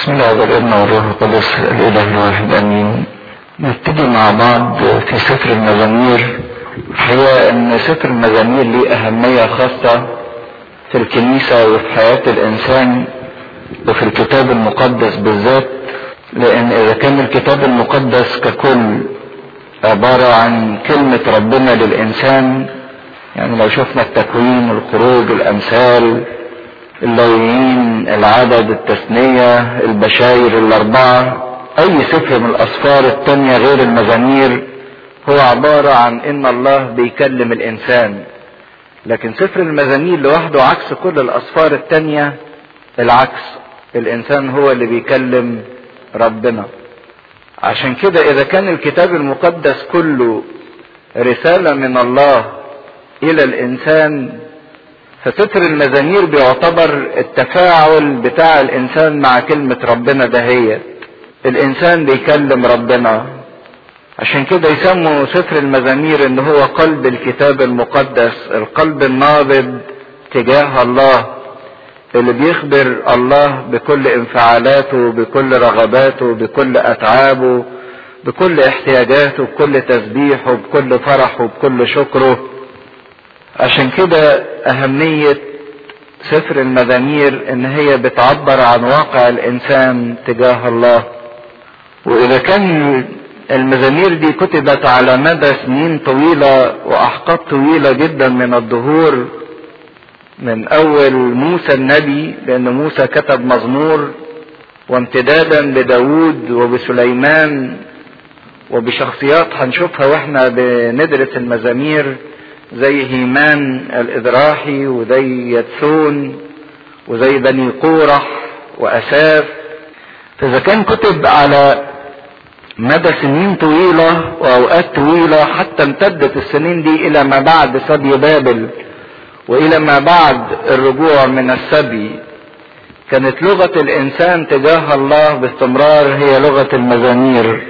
بسم الله والابن والروح القدس الاله الواحد امين. نبتدي مع بعض في سفر المزامير. الحقيقه ان سفر المزامير ليه اهميه خاصه في الكنيسه وفي حياه الانسان وفي الكتاب المقدس بالذات، لان اذا كان الكتاب المقدس ككل عباره عن كلمه ربنا للانسان، يعني لو شفنا التكوين، الخروج، الامثال، اللاويين، العدد، التثنية، البشاير الاربعة، اي سفر من الاسفار التانية غير المزامير هو عبارة عن ان الله بيكلم الانسان. لكن سفر المزامير لوحده عكس كل الاسفار التانية، العكس، الانسان هو اللي بيكلم ربنا. عشان كده اذا كان الكتاب المقدس كله رسالة من الله الى الانسان، فسفر المزامير بيعتبر التفاعل بتاع الانسان مع كلمة ربنا دهيت. الانسان بيكلم ربنا، عشان كده يسموا سفر المزامير ان هو قلب الكتاب المقدس، القلب النابض تجاه الله اللي بيخبر الله بكل انفعالاته، بكل رغباته، بكل اتعابه، بكل احتياجاته، بكل تسبيحه، بكل فرحه، بكل شكره. عشان كده اهمية سفر المزامير ان هي بتعبر عن واقع الانسان تجاه الله. واذا كان المزامير دي كتبت على مدى سنين طويلة واحقاب طويلة جدا من الدهور، من اول موسى النبي، لان موسى كتب مزمور، وامتدادا لداود وبسليمان وبشخصيات هنشوفها واحنا بندرس المزامير، زي هيمان الإذراحي وزي يدثون وزي بني قورح وأساف. فإذا كان كتب على مدى سنين طويلة وأوقات طويلة، حتى امتدت السنين دي إلى ما بعد سبي بابل وإلى ما بعد الرجوع من السبي، كانت لغة الإنسان تجاه الله باستمرار هي لغة المزامير.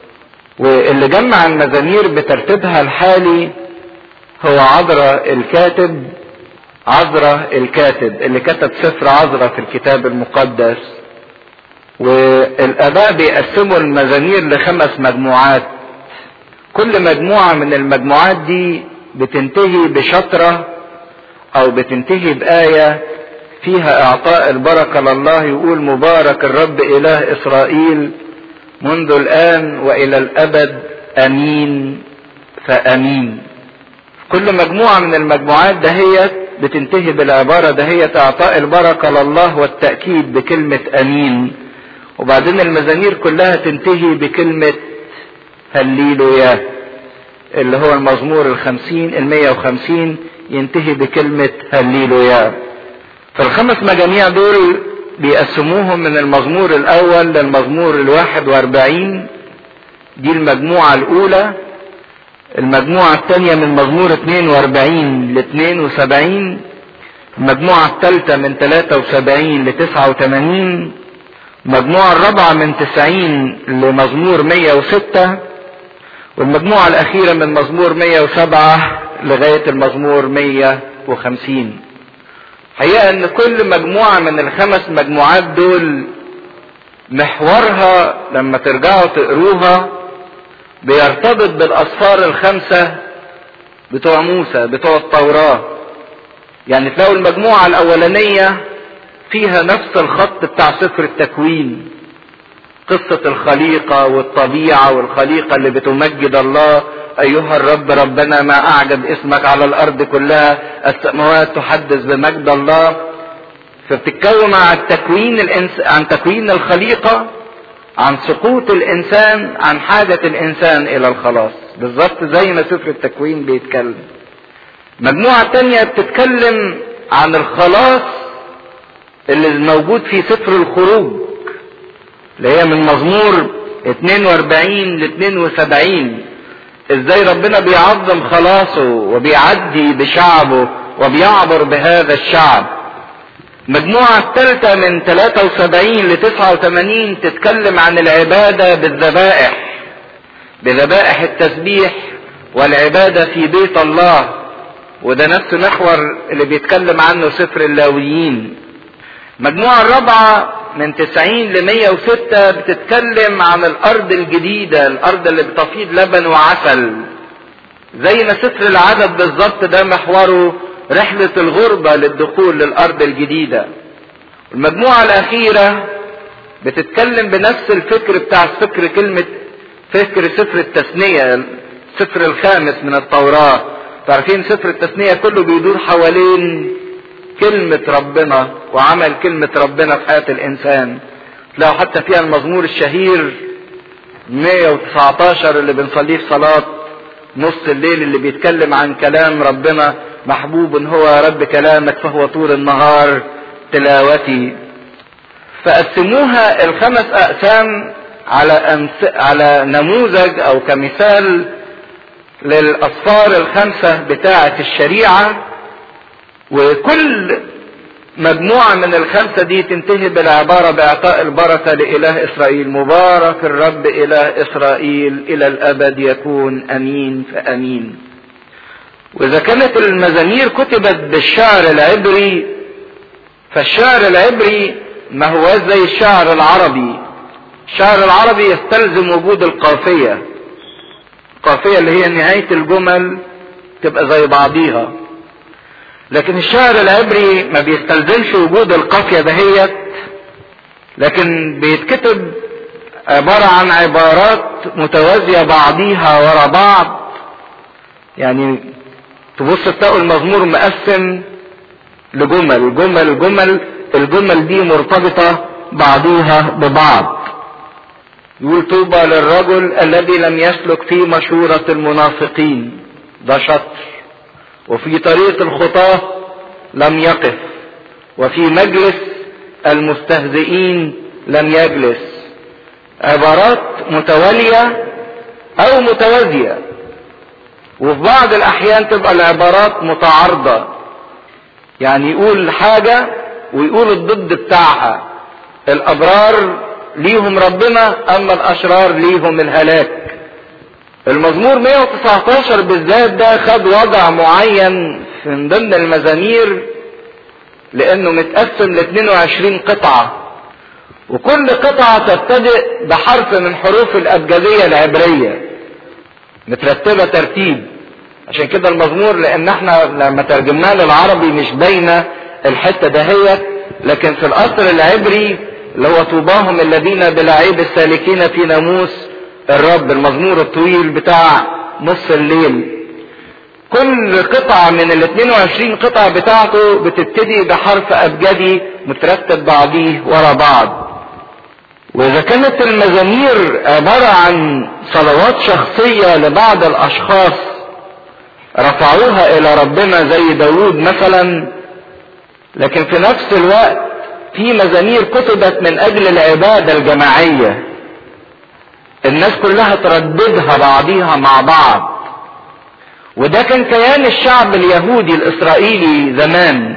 واللي جمع المزامير بترتيبها الحالي هو عذرا الكاتب، عذرا الكاتب اللي كتب سفر عذرا في الكتاب المقدس. والآباء بيقسموا المزامير ل5 مجموعات، كل مجموعة من المجموعات دي بتنتهي بشطرة او بتنتهي بآية فيها اعطاء البركة لله، يقول مبارك الرب اله اسرائيل منذ الان والى الابد امين فامين. كل مجموعة من المجموعات دهيت بتنتهي بالعبارة دهيت اعطاء البركة لله والتأكيد بكلمة امين. وبعدين المزامير كلها تنتهي بكلمة هللويا، اللي هو المزمور 150 ينتهي بكلمة هللويا. فال5 مجاميع دول بيقسموهم من المزمور الاول للمزمور 41، دي المجموعة الاولى. المجموعة الثانية من مزمور 42 ل 72، المجموعة الثالثة من 73 ل 89، المجموعة الرابعة من 90 لمزمور 106، والمجموعة الأخيرة من مزمور 107 لغاية المزمور 150. حقيقة ان كل مجموعة من ال5 مجموعات دول محورها لما ترجعوا تقروها بيرتبط بالأسفار ال5 بتوع موسى بتوع التوراة. يعني تلاقوا المجموعة الأولانية فيها نفس الخط بتاع سفر التكوين، قصة الخليقة والطبيعة والخليقة اللي بتمجد الله، أيها الرب ربنا ما أعجب اسمك على الأرض كلها، السماوات تحدث بمجد الله. فبتتكلم عن تكوين الخليقة، عن سقوط الإنسان، عن حاجة الإنسان إلى الخلاص، بالظبط زي ما سفر التكوين بيتكلم. مجموعة تانية بتتكلم عن الخلاص اللي موجود في سفر الخروج، اللي هي من مزمور 42 ل 72، ازاي ربنا بيعظم خلاصه وبيعدي بشعبه وبيعبر بهذا الشعب. المجموعة الثالثة من 73 ل 89 تتكلم عن العبادة بالذبائح، بذبائح التسبيح والعبادة في بيت الله، وده نفس محور اللي بيتكلم عنه سفر اللاويين. المجموعة الرابعة من 90 ل 106 بتتكلم عن الارض الجديدة، الارض اللي بتفيض لبن وعسل، زي ما سفر العدد بالظبط ده محوره رحلة الغربة للدخول للارض الجديدة. المجموعة الاخيرة بتتكلم بنفس الفكر بتاع فكر سفر التثنية، السفر الخامس من التوراة. تعرفين سفر التثنية كله بيدور حوالين كلمة ربنا وعمل كلمة ربنا في حياة الانسان. تلاقوا حتى فيها المزمور الشهير 119 اللي بنصليه في صلاة نص الليل، اللي بيتكلم عن كلام ربنا. محبوب هو يا رب كلامك فهو طول النهار تلاوتي. فقسموها الخمس اقسام على نموذج او كمثال للأصفار الخمسة بتاعة الشريعة، وكل مجموعة من الخمسة دي تنتهي بالعبارة بإعطاء البركة لإله إسرائيل. مبارك الرب إله إسرائيل إلى الأبد يكون أمين فأمين. وإذا كانت المزامير كتبت بالشعر العبري، فالشعر العبري ما هو زي الشعر العربي. الشعر العربي يستلزم وجود القافية، القافية اللي هي نهاية الجمل تبقى زي بعضيها. لكن الشعر العبري ما بيستلزمش وجود القافية دهيت، لكن بيتكتب عبارة عن عبارات متوازية بعضيها ورا بعض. يعني تبص تلاقوا المزمور مقسم لجمل جمل جمل، الجمل دي مرتبطة بعضيها ببعض. يقول طوبى للرجل الذي لم يسلك في مشورة المنافقين، ده شطر. وفي طريق الخطاة لم يقف، وفي مجلس المستهزئين لم يجلس. عبارات متوالية او متوازية، وفي بعض الاحيان تبقى العبارات متعارضة، يعني يقول حاجة ويقول الضد بتاعها. الابرار ليهم ربنا اما الاشرار ليهم الهلاك. المزمور 119 بالذات ده خد وضع معين من ضمن المزامير، لانه متقسم ل 22 قطعة، وكل قطعة تبتدئ بحرف من حروف الابجدية العبرية مترتبة ترتيب. عشان كده المزمور، لان احنا لما ترجمناه للعربي مش باينة الحتة دهيت، لكن في الاصل العبري اللي هو طوباهم الذين بلا عيب السالكين في ناموس الرب، المزمور الطويل بتاع نص الليل. كل قطعة من ال 22 قطعة بتاعته بتبتدي بحرف ابجدي مترتب بعضيه ورا بعض. واذا كانت المزامير عبارة عن صلوات شخصية لبعض الاشخاص رفعوها الى ربنا زي داود مثلا، لكن في نفس الوقت في مزامير كتبت من اجل العبادة الجماعية، الناس كلها ترددها بعضيها مع بعض. وده كان كيان الشعب اليهودي الاسرائيلي زمان،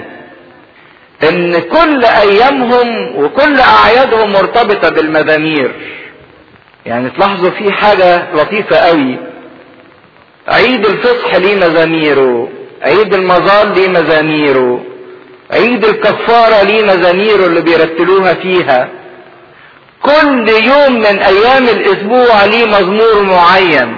ان كل ايامهم وكل اعيادهم مرتبطة بالمزامير. يعني تلاحظوا في حاجة لطيفة قوي، عيد الفصح ليه مزاميره، عيد المظال ليه مزاميره، عيد الكفارة ليه مزاميره اللي بيرتلوها فيها. كل يوم من ايام الاسبوع ليه مزمور معين،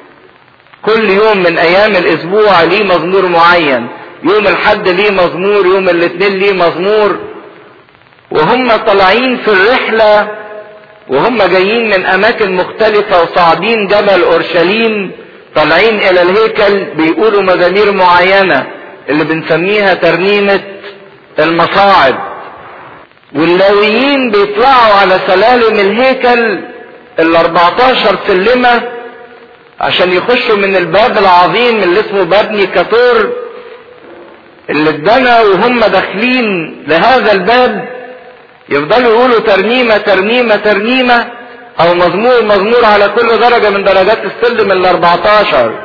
كل يوم من ايام الاسبوع ليه مزمور معين. يوم الحد ليه مزمور، يوم الاثنين ليه مزمور. وهم طالعين في الرحلة وهم جايين من اماكن مختلفة وصاعدين جبل اورشليم طالعين الى الهيكل بيقولوا مزامير معينة اللي بنسميها ترنيمة المصاعد. واللاويين بيطلعوا على سلالم الهيكل ال 14 سلمة عشان يخشوا من الباب العظيم اللي اسمه باب نيكاتور اللي اتبنى، وهم داخلين لهذا الباب يفضلوا يقولوا ترنيمة ترنيمة ترنيمة او مزمور مزمور على كل درجة من درجات السلم ال 14.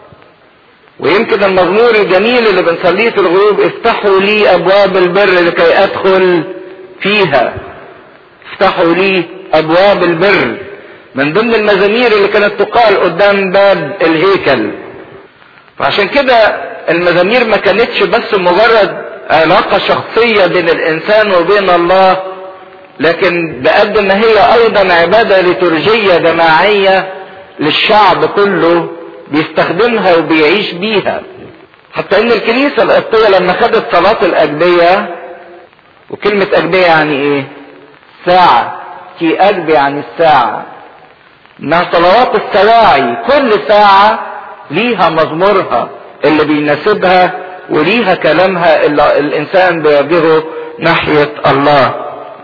ويمكن المزمور الجميل اللي بنصليه في الغروب، افتحوا لي ابواب البر لكي ادخل فيها. افتحوا لي ابواب البر من ضمن المزامير اللي كانت تقال قدام باب الهيكل. فعشان كده المزامير ما كانتش بس مجرد علاقة شخصية بين الانسان وبين الله، لكن بقد ما هي ايضا عبادة ليتورجية جماعية للشعب كله بيستخدمها وبيعيش بيها. حتى ان الكنيسة القبطية لما خدت صلاة الاجبية، وكلمة اجبية يعني ايه؟ ساعة، كي اجبي يعني الساعة، انها صلوات السواعي، كل ساعة ليها مزمورها اللي بيناسبها وليها كلامها اللي الانسان بيوجهه ناحية الله.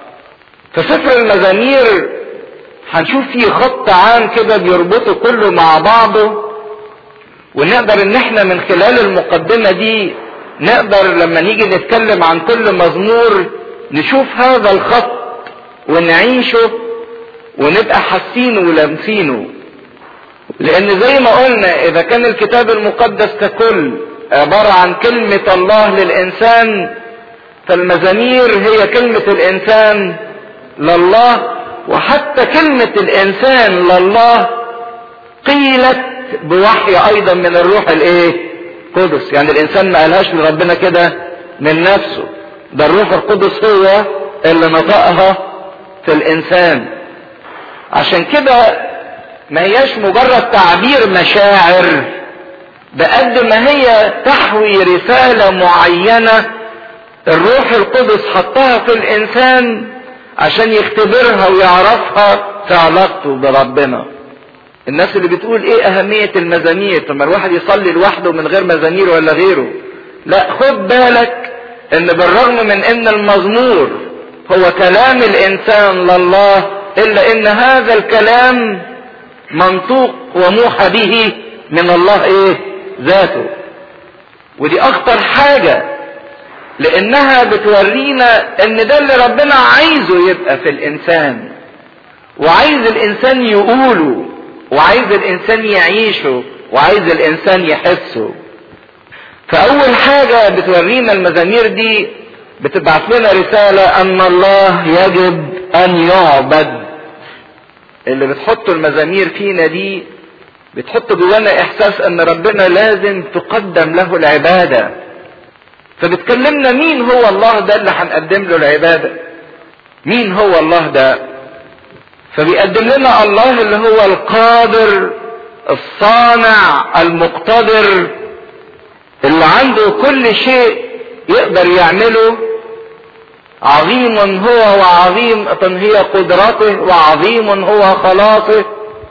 فسفر المزامير هنشوف فيه خط عام كده بيربطه كله مع بعضه، ونقدر ان احنا من خلال المقدمة دي نقدر لما نيجي نتكلم عن كل مزمور نشوف هذا الخط ونعيشه ونبقى حاسينه ولامسينه. لان زي ما قلنا اذا كان الكتاب المقدس ككل عبارة عن كلمة الله للانسان، فالمزامير هي كلمة الانسان لله، وحتى كلمة الانسان لله قيلت بوحي ايضا من الروح الايه؟ قدس. يعني الانسان ما قالهاش لربنا كده من نفسه، ده الروح القدس هو اللي نطقها في الانسان. عشان كده ما هياش مجرد تعبير مشاعر بقد ما هي تحوي رسالة معينة الروح القدس حطها في الانسان عشان يختبرها ويعرفها في علاقته بربنا. الناس اللي بتقول ايه اهمية المزامير، لما الواحد يصلي لوحده من غير مزامير ولا غيره، لا، خد بالك ان بالرغم من ان المزمور هو كلام الانسان لله، الا ان هذا الكلام منطوق وموحى به من الله ايه؟ ذاته. ودي اخطر حاجة، لانها بتورينا ان ده اللي ربنا عايزه يبقى في الانسان، وعايز الانسان يقوله، وعايز الانسان يعيشه، وعايز الانسان يحسه. فاول حاجة بتورينا المزامير دي بتبعث لنا رسالة ان الله يجب ان يعبد. اللي بتحط المزامير فينا دي بتحط جوانا احساس ان ربنا لازم تقدم له العبادة. فبتكلمنا مين هو الله ده اللي هنقدم له العبادة، مين هو الله ده. فبيقدم لنا الله اللي هو القادر الصانع المقتدر، اللي عنده كل شيء يقدر يعمله. عظيم هو وعظيم هي قدرته وعظيم هو خلاصه.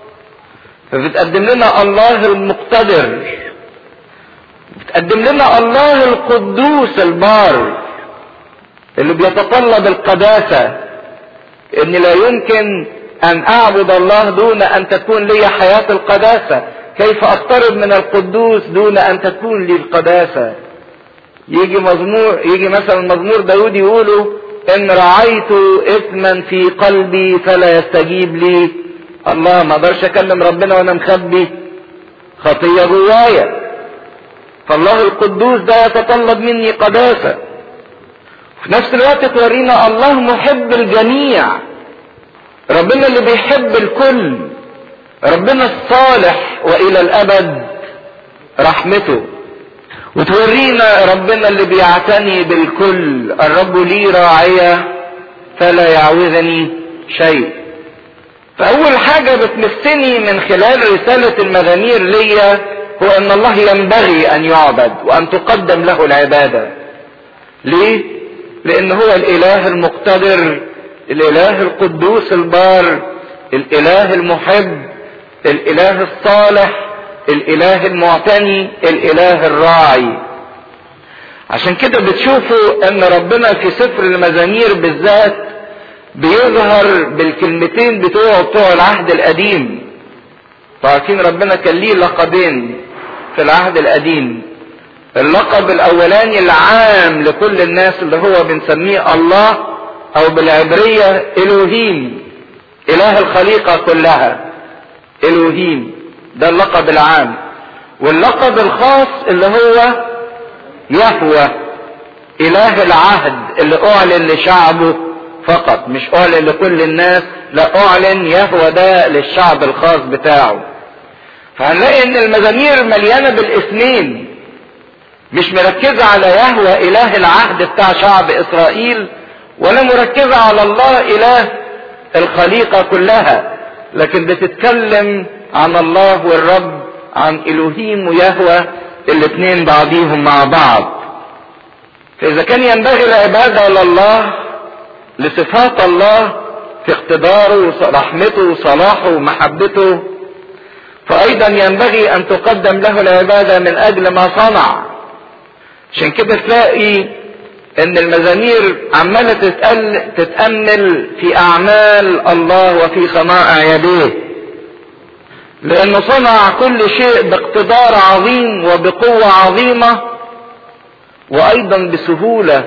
فبتقدم لنا الله المقتدر، بتقدم لنا الله القدوس البار اللي بيتطلب القداسة، ان لا يمكن ان اعبد الله دون ان تكون لي حياة القداسة. كيف اقترب من القدوس دون ان تكون لي القداسة؟ يجي مثلا مزمور داود يقولوا ان رعيت اثما في قلبي فلا يستجيب لي الله. ما اقدرش اكلم ربنا وانا مخبي خطية جوايا. فالله القدوس ده يتطلب مني قداسة. في نفس الوقت تورينا الله محب الجميع، ربنا اللي بيحب الكل، ربنا الصالح والى الابد رحمته. وتورينا ربنا اللي بيعتني بالكل، الرب لي راعية فلا يعوزني شيء. فاول حاجة بتمسني من خلال رسالة المزامير ليا هو ان الله ينبغي ان يعبد وان تقدم له العبادة. ليه؟ لان هو الاله المقتدر، الاله القدوس البار، الاله المحب، الاله الصالح، الاله المعتني، الاله الراعي. عشان كده بتشوفوا ان ربنا في سفر المزامير بالذات بيظهر بالكلمتين بتوع العهد القديم. فعارفين ربنا كان ليه لقبين في العهد القديم. اللقب الاولاني العام لكل الناس اللي هو بنسميه الله، او بالعبرية الوهيم، اله الخليقة كلها، الوهيم، ده اللقب العام. واللقب الخاص اللي هو يهوه، اله العهد اللي اعلن لشعبه فقط، مش اعلن لكل الناس، لا، اعلن يهوه ده للشعب الخاص بتاعه. فهنلاقي ان المزامير مليانة بالاسمين، مش مركزة على يهوه اله العهد بتاع شعب اسرائيل، ولا مركزة على الله إله الخليقة كلها، لكن بتتكلم عن الله والرب، عن إلهيم ويهوه الاثنين بعضيهم مع بعض. فإذا كان ينبغي العبادة لله لصفات الله في اقتداره ورحمته وصلاحه ومحبته، فأيضا ينبغي أن تقدم له العبادة من أجل ما صنع. عشان كده تلاقي ان المزامير عمالة تتأمل في اعمال الله وفي صنائع يديه، لانه صنع كل شيء باقتدار عظيم وبقوة عظيمة، وايضا بسهولة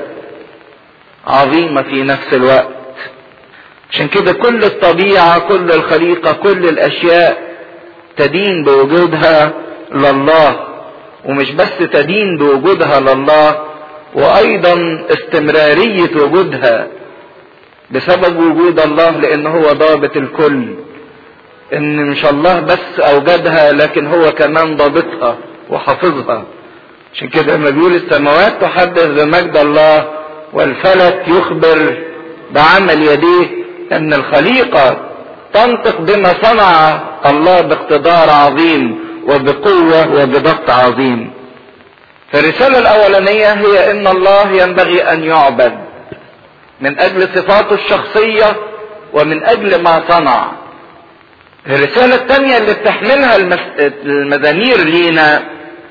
عظيمة في نفس الوقت. عشان كده كل الطبيعة، كل الخليقة، كل الاشياء تدين بوجودها لله، ومش بس تدين بوجودها لله، وايضا استمرارية وجودها بسبب وجود الله، لان هو ضابط الكل. ان مش الله بس اوجدها، لكن هو كمان ضابطها وحافظها. عشان كده لما بيقول السماوات تحدث بمجد الله والفلك يخبر بعمل يديه، ان الخليقة تنطق بما صنع الله باقتدار عظيم وبقوة وبضبط عظيم. فالرسالة الأولانية هي إن الله ينبغي أن يعبد من أجل صفاته الشخصية ومن أجل ما صنع. الرسالة الثانية اللي بتحملها المزامير لينا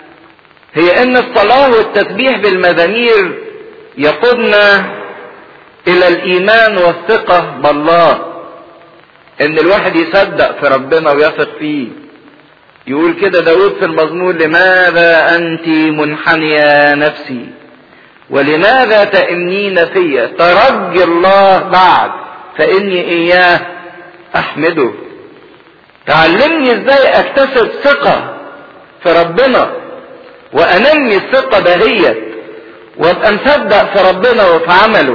هي إن الصلاة والتسبيح بالمزامير يقودنا إلى الإيمان والثقة بالله، إن الواحد يصدق في ربنا ويثق فيه. يقول كده داود في المزمور: لماذا أنت منحنية نفسي ولماذا تأمنين في؟ ترجي الله بعد فإني إياه أحمده. تعلمني إزاي أكتسب ثقة في ربنا وأنمي الثقة دهيت وأبقى مصدق في ربنا وفي عمله.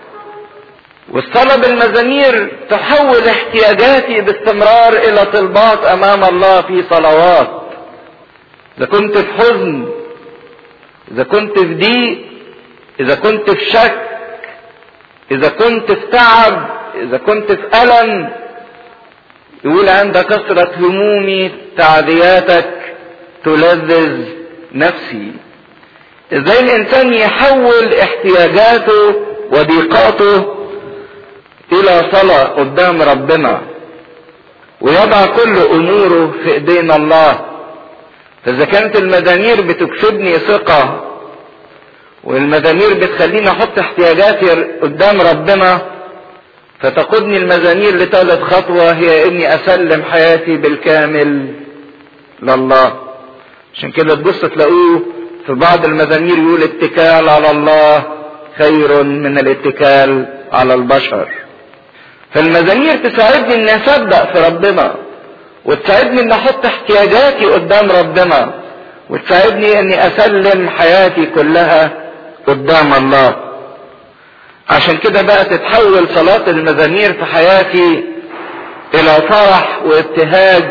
والصلاة بالمزامير تحول احتياجاتي باستمرار الى طلبات امام الله في صلوات. اذا كنت في حزن، اذا كنت في ضيق، اذا كنت في شك، اذا كنت في تعب، اذا كنت في الم، يقول: عند كثرة همومي تعزياتك تلذذ نفسي. ازاي الانسان يحول احتياجاته وضيقاته الى صلاة قدام ربنا ويضع كل اموره في ايدين الله. فاذا كانت المزامير بتكسبني ثقة والمزامير بتخليني احط احتياجاتي قدام ربنا، فتقودني المزامير لثالث خطوة، هي اني اسلم حياتي بالكامل لله. عشان كده تبص تلاقوه في بعض المزامير يقول: اتكال على الله خير من الاتكال على البشر. فالمزامير تساعدني اني اصدق في ربنا، وتساعدني اني احط احتياجاتي قدام ربنا، وتساعدني اني اسلم حياتي كلها قدام الله. عشان كده بقى تتحول صلاة المزامير في حياتي الى فرح وابتهاج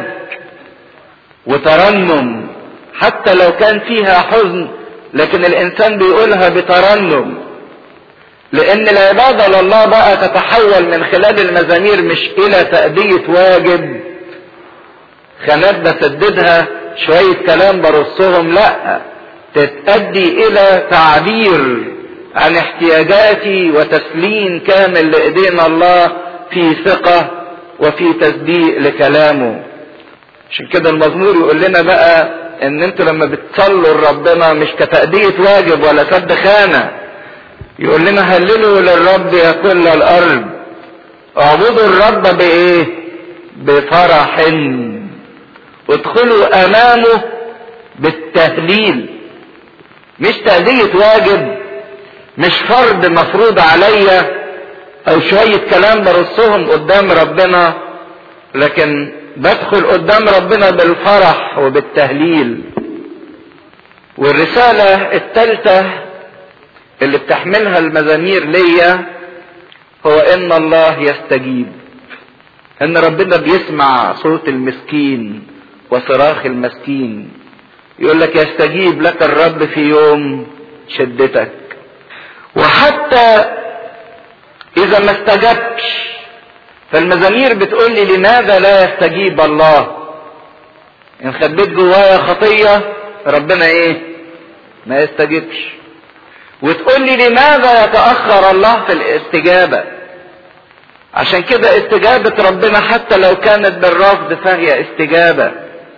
وترنم، حتى لو كان فيها حزن لكن الانسان بيقولها بترنم، لان العبادة لله بقى تتحول من خلال المزامير مش الى تأدية واجب خانات بسددها شوية كلام برصهم، لا، تتأدي الى تعبير عن احتياجاتي وتسليم كامل لإيدينا الله في ثقة وفي تصديق لكلامه. عشان كده المزمور يقول لنا بقى ان انتوا لما بتصلوا لربنا مش كتأدية واجب ولا سد خانة، يقول لنا: هللوا للرب يا كل الارض، اعبدوا الرب بايه؟ بفرح، ادخلوا امامه بالتهليل. مش تأدية واجب، مش فرض مفروض عليا او شوية كلام برصهم قدام ربنا، لكن بدخل قدام ربنا بالفرح وبالتهليل. والرسالة الثالثة اللي بتحملها المزامير ليا هو ان الله يستجيب، ان ربنا بيسمع صوت المسكين وصراخ المسكين. يقول لك: يستجيب لك الرب في يوم شدتك. وحتى اذا ما استجبش، فالمزامير بتقول لي لماذا لا يستجيب الله؟ ان خبيت جوايا خطية ربنا ايه؟ ما يستجيبش. وتقول لي لماذا يتأخر الله في الاستجابة؟ عشان كده استجابة ربنا حتى لو كانت بالرفض فهي استجابة،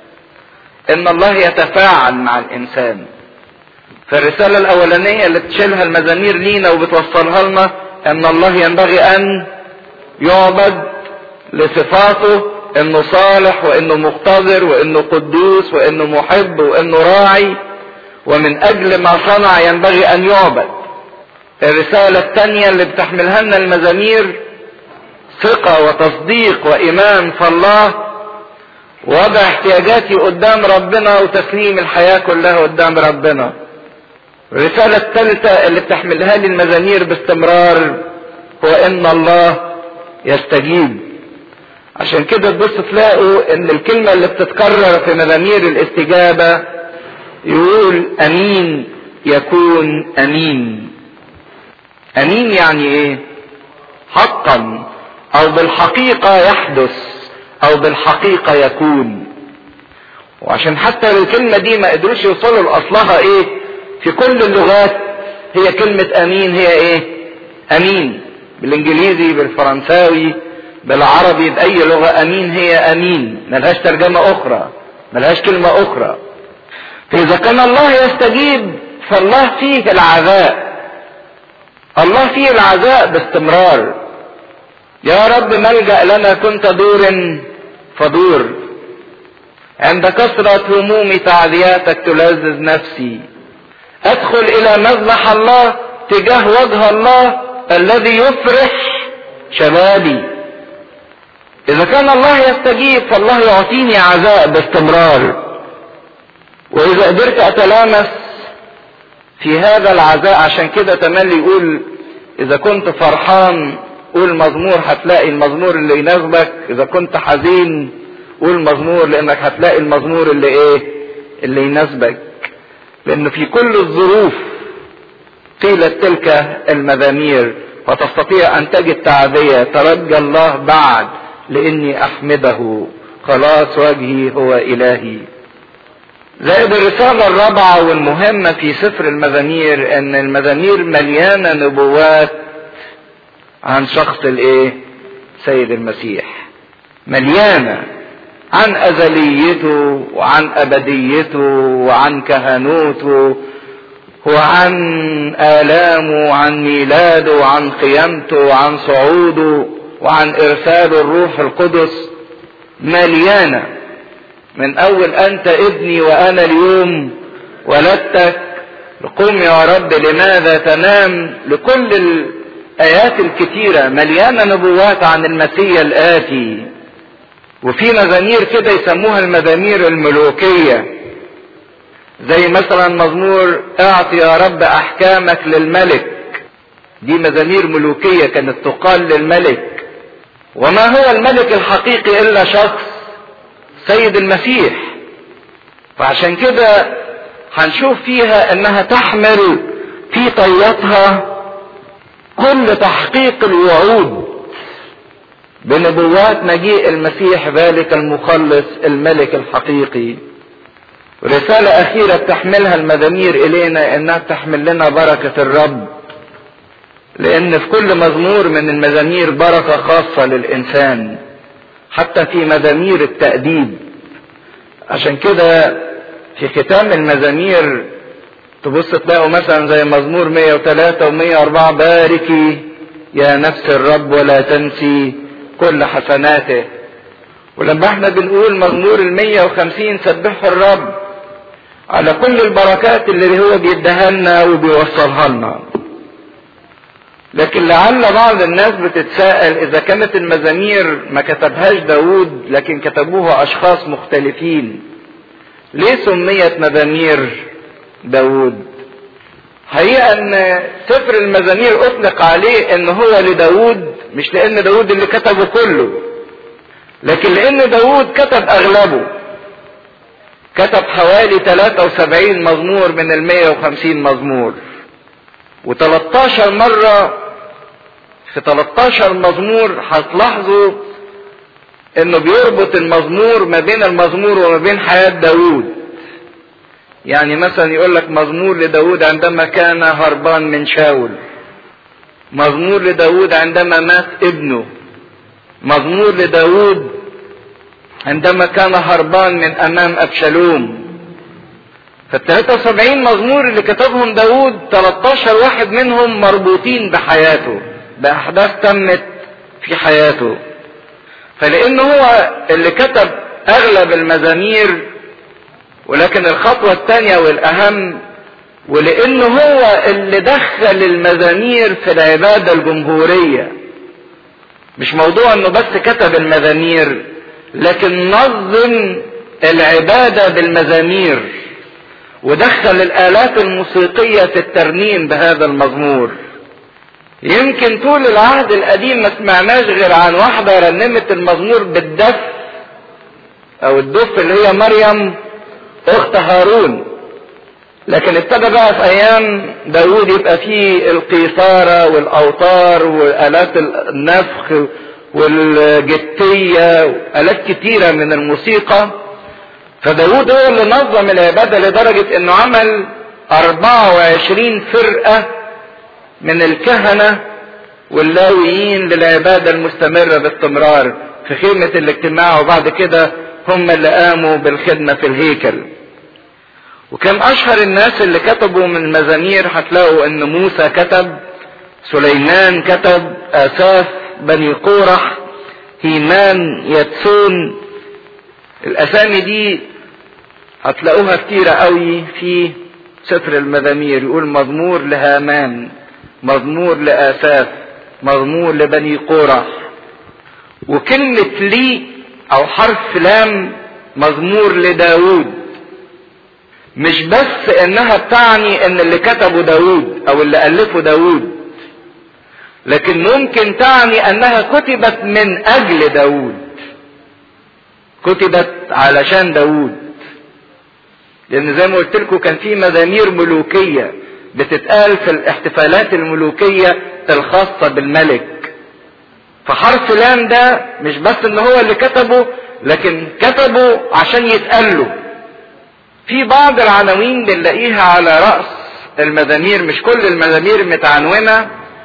ان الله يتفاعل مع الانسان. فالرسالة الاولانية اللي بتشيلها المزامير لينا وبتوصلها لنا ان الله ينبغي ان يعبد لصفاته، انه صالح وانه مقتدر وانه قدوس وانه محب وانه راعي، ومن اجل ما صنع ينبغي ان يعبد. الرسالة الثانية اللي بتحملها لنا المزامير ثقة وتصديق وإيمان في الله، ووضع احتياجاتي قدام ربنا وتسليم الحياة كلها قدام ربنا. الرسالة الثالثة اللي بتحملها لي المزامير باستمرار هو إن الله يستجيب. عشان كده تبص تلاقوا إن الكلمة اللي بتتكرر في مزامير الاستجابة يقول أمين يكون أمين. أمين يعني إيه؟ حقا او بالحقيقة يحدث او بالحقيقة يكون. وعشان حتى الكلمة دي ما قدروش يوصلوا لاصلها ايه في كل اللغات، هي كلمة امين هي ايه؟ امين. بالانجليزي، بالفرنساوي، بالعربي، باي لغة امين هي امين، ملهاش ترجمة اخرى، ملهاش كلمة اخرى. فاذا كان الله يستجيب فالله فيه العزاء، الله فيه العزاء باستمرار. يا رب ملجأ لنا كنت دور فدور، عند كثرة همومي تعزياتك تلذذ نفسي. ادخل الى مذبح الله تجاه وجه الله الذي يفرح شبابي. اذا كان الله يستجيب فالله يعطيني عزاء باستمرار، واذا قدرت اتلامس في هذا العزاء. عشان كده تملي يقول اذا كنت فرحان قول مزمور هتلاقي المزمور اللي يناسبك، اذا كنت حزين قول مزمور لانك هتلاقي المزمور اللي ايه؟ اللي يناسبك. لان في كل الظروف قيلت تلك المزامير، فتستطيع ان تجد تعزية. ترجى الله بعد لاني احمده، خلاص وجهي هو الهي. زائد الرسالة الرابعة والمهمة في سفر المزامير ان المزامير مليانة نبوات عن شخص الايه؟ سيد المسيح. مليانة عن ازليته وعن ابديته وعن كهنوته وعن آلامه وعن ميلاده وعن قيامته وعن صعوده وعن ارسال الروح القدس. مليانة من اول انت ابني وانا اليوم ولدتك، قم يا رب لماذا تنام، لكل الايات الكتيرة مليانة نبوات عن المسيح الاتي. وفي مزامير كده يسموها المزامير الملوكية، زي مثلا مزمور اعطي يا رب احكامك للملك. دي مزامير ملوكية كانت تقال للملك. وما هو الملك الحقيقي الا شخص سيد المسيح. فعشان كده هنشوف فيها انها تحمل في طياتها كل تحقيق الوعود بنبوات مجيء المسيح ذلك المخلص الملك الحقيقي. رسالة اخيرة بتحملها المزامير الينا انها تحمل لنا بركة الرب، لان في كل مزمور من المزامير بركة خاصة للانسان، حتى في مزامير التأديب. عشان كده في ختام المزامير تبص تلاقوا مثلا زي مزمور 103 و104 باركي يا نفس الرب ولا تنسي كل حسناته. ولما احنا بنقول مزمور 150 سبحوا الرب على كل البركات اللي هو بيديها لنا وبيوصلها لنا. لكن لعل بعض الناس بتتساءل اذا كانت المزامير ما كتبهاش داود لكن كتبوها اشخاص مختلفين، ليه سميت مزامير داود؟ حقيقة ان سفر المزامير اطلق عليه ان هو لداود، مش لان داود اللي كتبه كله، لكن لان داود كتب اغلبه. كتب حوالي 73 مزمور من 150 مزمور، و13 مرة في 13 مزمور هتلاحظوا انه بيربط المزمور ما بين المزمور وما بين حياة داود. يعني مثلا يقول لك مزمور لداود عندما كان هربان من شاول، مزمور لداود عندما مات ابنه، مزمور لداود عندما كان هربان من امام ابشالوم. ف73 مزمور اللي كتبهم داود 13 واحد منهم مربوطين بحياته، باحداث تمت في حياته. فلان هو اللي كتب اغلب المزامير، ولكن الخطوة الثانية والاهم، ولانه هو اللي دخل المزامير في العبادة الجمهورية. مش موضوع انه بس كتب المزامير، لكن نظم العبادة بالمزامير، ودخل الآلات الموسيقية في الترنيم بهذا المزمور. يمكن طول العهد القديم ما سمعناش غير عن واحدة رنمت المزمور بالدف او الدف اللي هي مريم اخت هارون، لكن ابتدى بقى في ايام داود يبقى فيه القيثارة والاوتار والالات النفخ والجتية والات كتيرة من الموسيقى. فداود هو اللي نظم العبادة لدرجة انه عمل 24 فرقة من الكهنة واللاويين للعبادة المستمرة باستمرار في خيمة الاجتماع، وبعد كده هم اللي قاموا بالخدمة في الهيكل. وكان اشهر الناس اللي كتبوا من المزامير هتلاقوا ان موسى كتب، سليمان كتب، اساف، بني قورح، هيمان، يتسون. الاسامي دي هتلاقوها كتيرة قوي في سفر المزامير. يقول مزمور لهامان، مزمور لآساف، مزمور لبني قورح. وكلمة لي او حرف لام مزمور لداود، مش بس انها بتعني ان اللي كتبه داود او اللي ألفه داود، لكن ممكن تعني انها كتبت من اجل داود، كتبت علشان داود. لان زي ما قلت لكم كان في مزامير ملوكية بتتقال في الاحتفالات الملوكية الخاصة بالملك. فحرف لام ده مش بس ان هو اللي كتبه، لكن كتبه عشان يتقال له. في بعض العناوين بنلاقيها على رأس المزامير، مش كل المزامير متعنونة،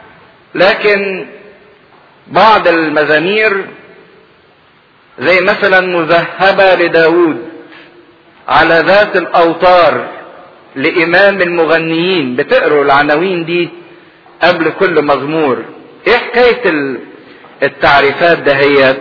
لكن بعض المزامير زي مثلا مذهبة لداود، على ذات الأوتار لإمام المغنيين. بتقروا العناوين دي قبل كل مزمور. ايه حكاية التعريفات دهيت؟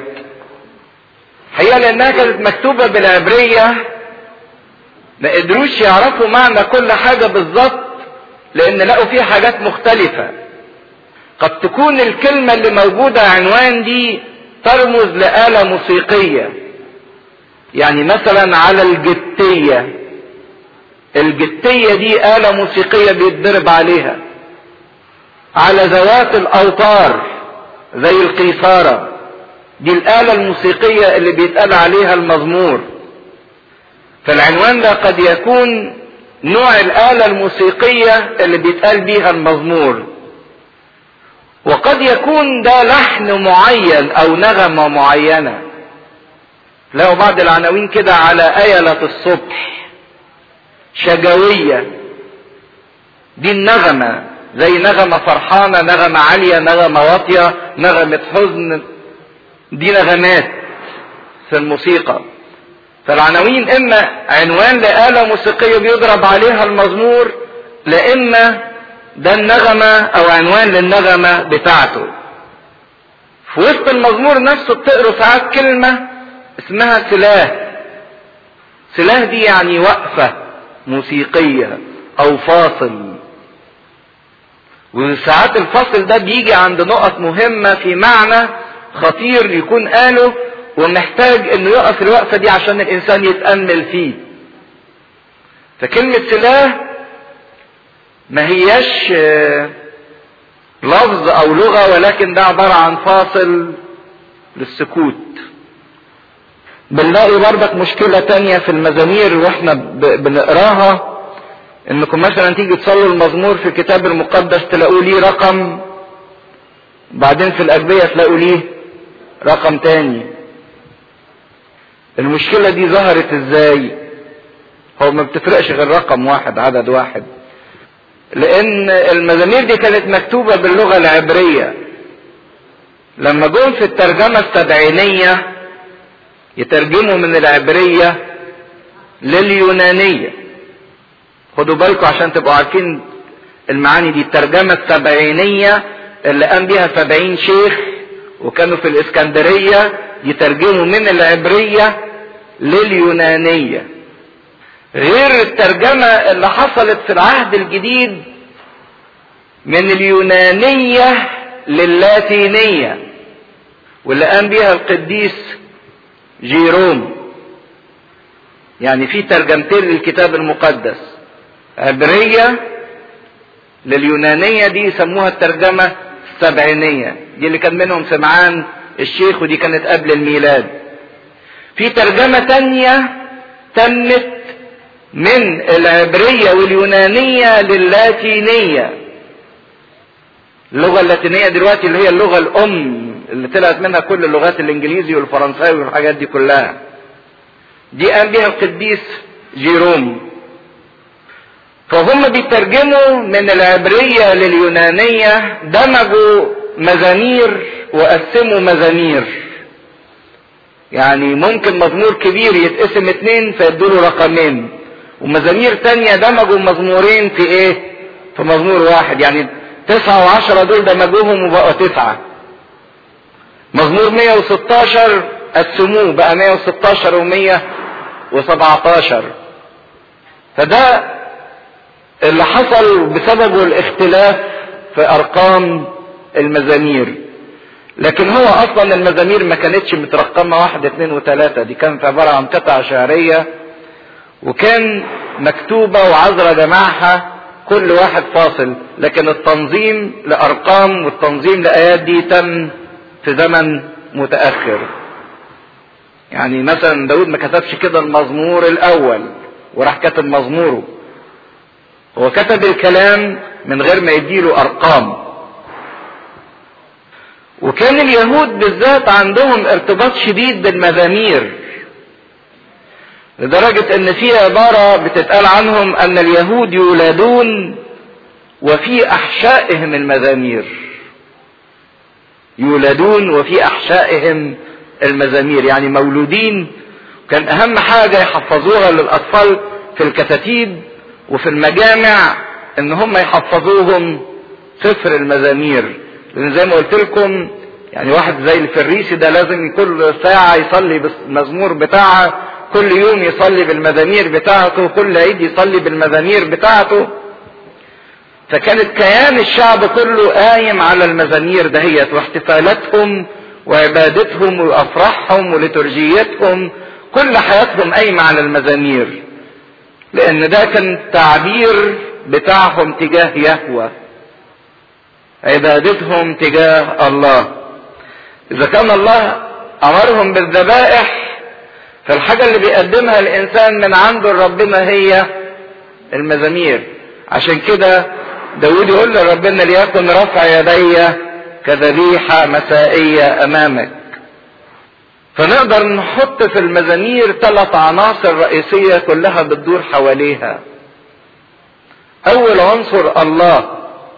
حقيقة لانها كانت مكتوبة بالعبرية ما قدروش يعرفوا معنى كل حاجة بالظبط، لان لقوا فيها حاجات مختلفة. قد تكون الكلمة اللي موجودة عنوان دي ترمز لآلة موسيقية، يعني مثلا على الجتية. الجتية دي آلة موسيقية بيتضرب عليها. على ذوات الأوتار زي القيثارة، دي الآلة الموسيقية اللي بيتقال عليها المزمور. فالعنوان ده قد يكون نوع الآلة الموسيقية اللي بيتقال بيها المزمور، وقد يكون ده لحن معين او نغمة معينة. لو بعض العناوين كده على أيلة الصبح، شجوية، دي النغمة، زي نغمة فرحانة، نغمة عالية، نغمة واطية، نغمة حزن. دي نغمات في الموسيقى. فالعناوين اما عنوان لآلة موسيقية بيضرب عليها المزمور، لإما ده النغمة او عنوان للنغمة بتاعته. في وسط المزمور نفسه بتقروا ساعات كلمة اسمها سلاه. سلاه دي يعني وقفة موسيقية او فاصل. وساعات الفاصل ده بيجي عند نقط مهمة في معنى خطير يكون قاله، ومحتاج انه يقف الوقفة دي عشان الانسان يتأمل فيه. فكلمة سلاه ما هياش لفظ او لغة، ولكن ده عبارة عن فاصل للسكوت. بنلاقي برضك مشكلة تانية في المزامير واحنا بنقراها، انكم مثلا تيجي تصلوا المزمور في الكتاب المقدس تلاقوا ليه رقم بعدين في الأجبية تلاقوا ليه رقم تاني. المشكلة دي ظهرت ازاي؟ هو ما بتفرقش غير رقم واحد، عدد واحد، لان المزامير دي كانت مكتوبة باللغة العبرية. لما جم في الترجمة السبعينية يترجموا من العبرية لليونانية. خدوا بالكم عشان تبقوا عارفين المعاني دي. الترجمة السبعينية اللي قام بيها 70 شيخ وكانوا في الاسكندرية يترجموا من العبرية لليونانية، غير الترجمة اللي حصلت في العهد الجديد من اليونانية للاتينية واللي قام بيها القديس جيروم. يعني في ترجمتين للكتاب المقدس، عبرية لليونانية، دي يسموها الترجمة السبعينية، دي اللي كان منهم سمعان الشيخ ودي كانت قبل الميلاد. في ترجمة تانية تمت من العبرية واليونانية للاتينية. اللغة اللاتينية دلوقتي اللي هي اللغة الأم اللي طلعت منها كل اللغات، الإنجليزي والفرنساوي والحاجات دي كلها، دي قام بيها القديس جيروم. فهم بيترجموا من العبرية لليونانية، دمجوا مزامير وقسموا مزامير. يعني ممكن مزمور كبير يتقسم 2 فيدوله رقمين، ومزامير تانية دمجوا مزمورين في ايه؟ في مزمور واحد. يعني 9 و10 دول دمجوهم وبقوا 9. مزمور 116 قسموه بقى 116 و117. فده اللي حصل بسببه الاختلاف في ارقام المزامير. لكن هو اصلا المزامير ما كانتش مترقمة 1 2 و3، دي كانت عبارة عن قطع شعرية وكان مكتوبة وعذرا جماعها كل واحد فاصل. لكن التنظيم لارقام والتنظيم لايات دي تم في زمن متأخر. يعني مثلا داود ما كتبش كده المزمور الاول وراح كتب مزموره، هو كتب الكلام من غير ما يديله ارقام. وكان اليهود بالذات عندهم ارتباط شديد بالمزامير، لدرجة ان في عبارة بتتقال عنهم ان اليهود يولدون وفي احشائهم المزامير. يولدون وفي احشائهم المزامير، يعني مولودين. كان اهم حاجة يحفظوها للاطفال في الكتاتيب وفي المجامع ان هم يحفظوهم سفر المزامير. لان زي ما قلت لكم يعني واحد زي الفريسي ده لازم كل ساعة يصلي بالمزمور بتاعه، كل يوم يصلي بالمزامير بتاعته، كل عيد يصلي بالمزامير بتاعته. فكانت كيان الشعب كله قايم على المزامير دهيت، واحتفالاتهم وعبادتهم وافراحهم وليتورجيتهم كل حياتهم قايمة على المزامير، لان ده كان تعبير بتاعهم تجاه يهوه، عبادتهم تجاه الله. اذا كان الله امرهم بالذبائح، فالحاجة اللي بيقدمها الانسان من عنده لربنا هي المزامير. عشان كده داود يقول لربنا ليكن رفع يدي كذبيحة مسائية امامك. فنقدر نحط في المزامير 3 عناصر رئيسية كلها بتدور حواليها. اول عنصر الله.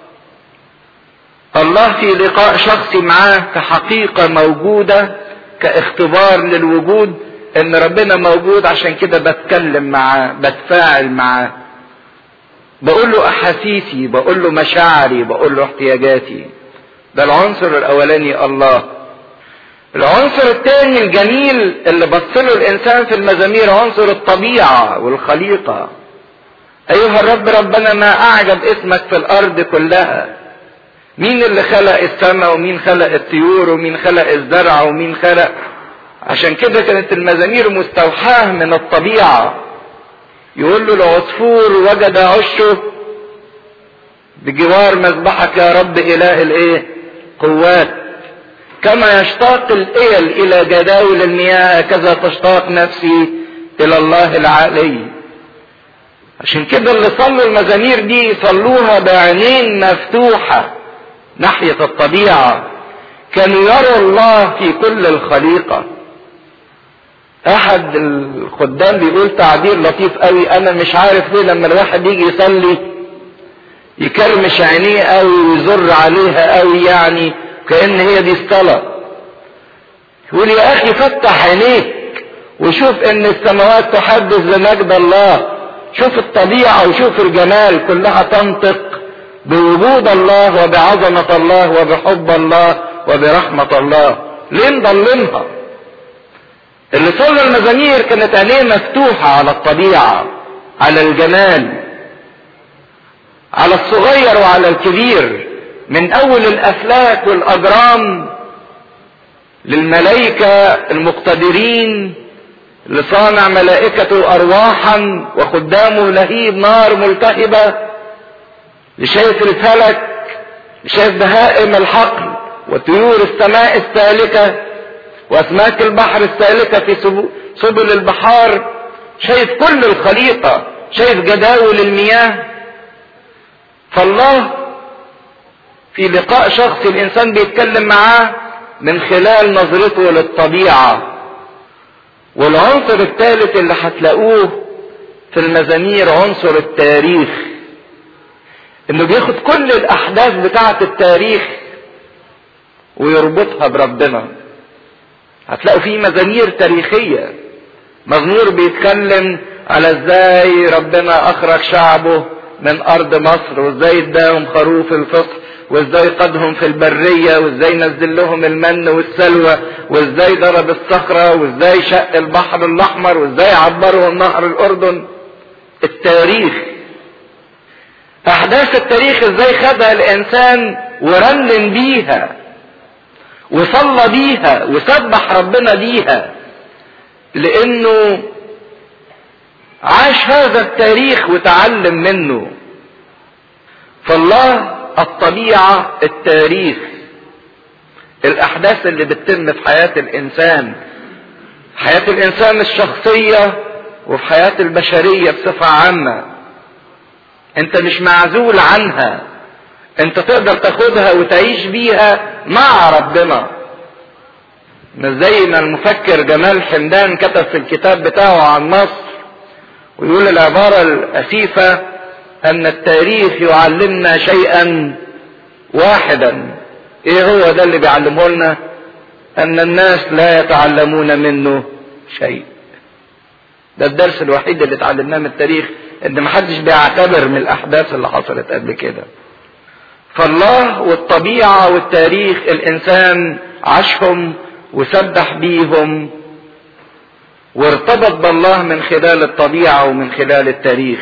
الله في لقاء شخصي معاه كحقيقة موجودة، كاختبار للوجود ان ربنا موجود، عشان كده بتكلم معاه، بتفاعل معاه، بقول له احاسيسي، بقول له مشاعري، بقول له احتياجاتي. ده العنصر الاولاني الله. العنصر الثاني الجميل اللي بصله الانسان في المزامير عنصر الطبيعة والخليقة. ايها الرب ربنا ما اعجب اسمك في الارض كلها. مين اللي خلق السماء ومين خلق الطيور ومين خلق الزرع ومين خلق. عشان كده كانت المزامير مستوحاة من الطبيعة. يقول له العصفور وجد عشه بجوار مذبحك يا رب اله الايه قوات. كما يشتاق الايل الى جداول المياه كذا تشتاق نفسي الى الله العالي. عشان كده اللي صلوا المزامير دي صلوها بعينين مفتوحة ناحية الطبيعة كانوا يروا الله في كل الخليقة. احد الخدام بيقول تعبير لطيف قوي، انا مش عارف ليه لما الواحد يجي يصلي يكرمش عينيه قوي ويزر عليها قوي، يعني كأن هي دي الصلاة. يقول يا اخي فتح عينيك وشوف ان السماوات تحدث بمجد الله، شوف الطبيعة وشوف الجمال، كلها تنطق بوجود الله وبعظمة الله وبحب الله وبرحمة الله. ليه نضلمها؟ اللي صلى المزامير كانت عينيه مفتوحة على الطبيعة، على الجمال، على الصغير وعلى الكبير، من اول الافلاك والاجرام للملائكة المقتدرين اللي صانع ملائكته ارواحا وخدامه لهيب نار ملتهبة، لشايف الفلك، لشايف بهائم الحقل وطيور السماء السالكة واسماك البحر السالكة في سبل البحار، شايف كل الخليقة، شايف جداول المياه. فالله في لقاء شخصي الانسان بيتكلم معاه من خلال نظرته للطبيعة. والعنصر الثالث اللي هتلاقوه في المزامير عنصر التاريخ، انه بياخد كل الاحداث بتاعة التاريخ ويربطها بربنا. هتلاقوا فيه مزامير تاريخية، مزمور بيتكلم على ازاي ربنا اخرج شعبه من ارض مصر، وازاي اداهم خروف الفصح، وازاي قادهم في البرية، وازاي نزل لهم المن والسلوى، وازاي ضرب الصخرة، وازاي شق البحر الاحمر، وازاي عبرهم نهر الاردن. التاريخ، احداث التاريخ ازاي خدها الانسان ورنم بيها وصلى بيها وسبح ربنا بيها، لانه عاش هذا التاريخ وتعلم منه. فالله الطبيعة، التاريخ، الاحداث اللي بتتم في حياة الانسان، حياة الانسان الشخصية وفي حياة البشرية بصفة عامة، انت مش معزول عنها، انت تقدر تاخدها وتعيش بيها مع ربنا. مش زي ما المفكر جمال حمدان كتب في الكتاب بتاعه عن مصر ويقول العبارة الأسيفة أن التاريخ يعلمنا شيئا واحدا. إيه هو ده اللي بيعلمه لنا؟ أن الناس لا يتعلمون منه شيء. ده الدرس الوحيد اللي اتعلمناه من التاريخ، إن محدش بيعتبر من الأحداث اللي حصلت قبل كده. فالله والطبيعة والتاريخ الإنسان عاشهم وسبح بيهم وارتبط بالله من خلال الطبيعة ومن خلال التاريخ.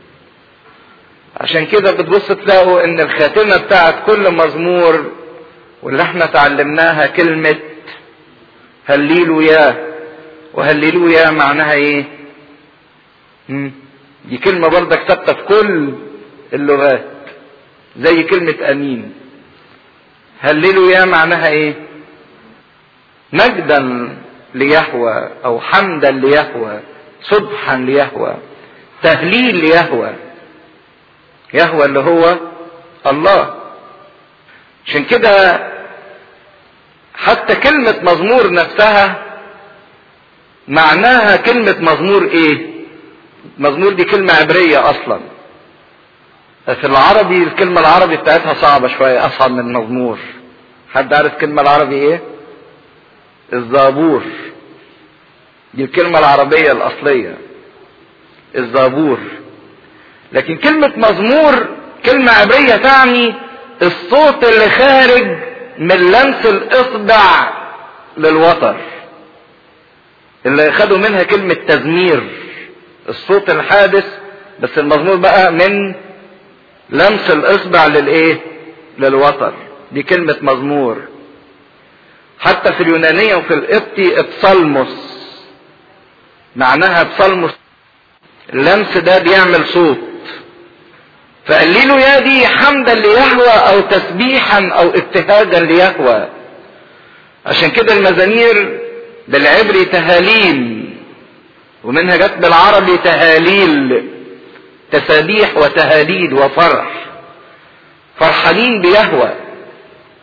عشان كده بتبص تلاقوا ان الخاتمة بتاعت كل مزمور واللي احنا تعلمناها كلمة هللويا. وهللويا معناها ايه؟ دي كلمة برضك ثابتة في كل اللغات زي كلمة امين. هللويا معناها ايه؟ مجدا ليهوى او حمدا ليهوى، سبحا ليهوى، تهليل ليهوى. يهوى اللي هو الله. عشان كده حتى كلمة مزمور نفسها معناها كلمة مزمور ايه؟ مزمور دي كلمة عبرية اصلا. في العربي الكلمة العربي بتاعتها صعبة شوية، اصعب من مزمور. حد عارف كلمة العربي ايه؟ الزابور. دي الكلمة العربية الاصلية، الزابور. لكن كلمة مزمور كلمة عبرية تعني الصوت اللي خارج من لمس الاصبع للوتر، اللي خدوا منها كلمة تزمير، الصوت الحادث. بس المزمور بقى من لمس الاصبع للايه؟ للوتر. دي كلمة مزمور. حتى في اليونانية وفي القبطي ابصالموس، معناها ابصالموس، اللمس ده بيعمل صوت. فقليلوا يا دي حمدا ليهوى او تسبيحا او ابتهاجا ليهوى. عشان كده المزامير بالعبري تهاليل، ومنها جت بالعربي تهاليل، تسابيح وتهاليل وفرح. فرحانين بيهوى،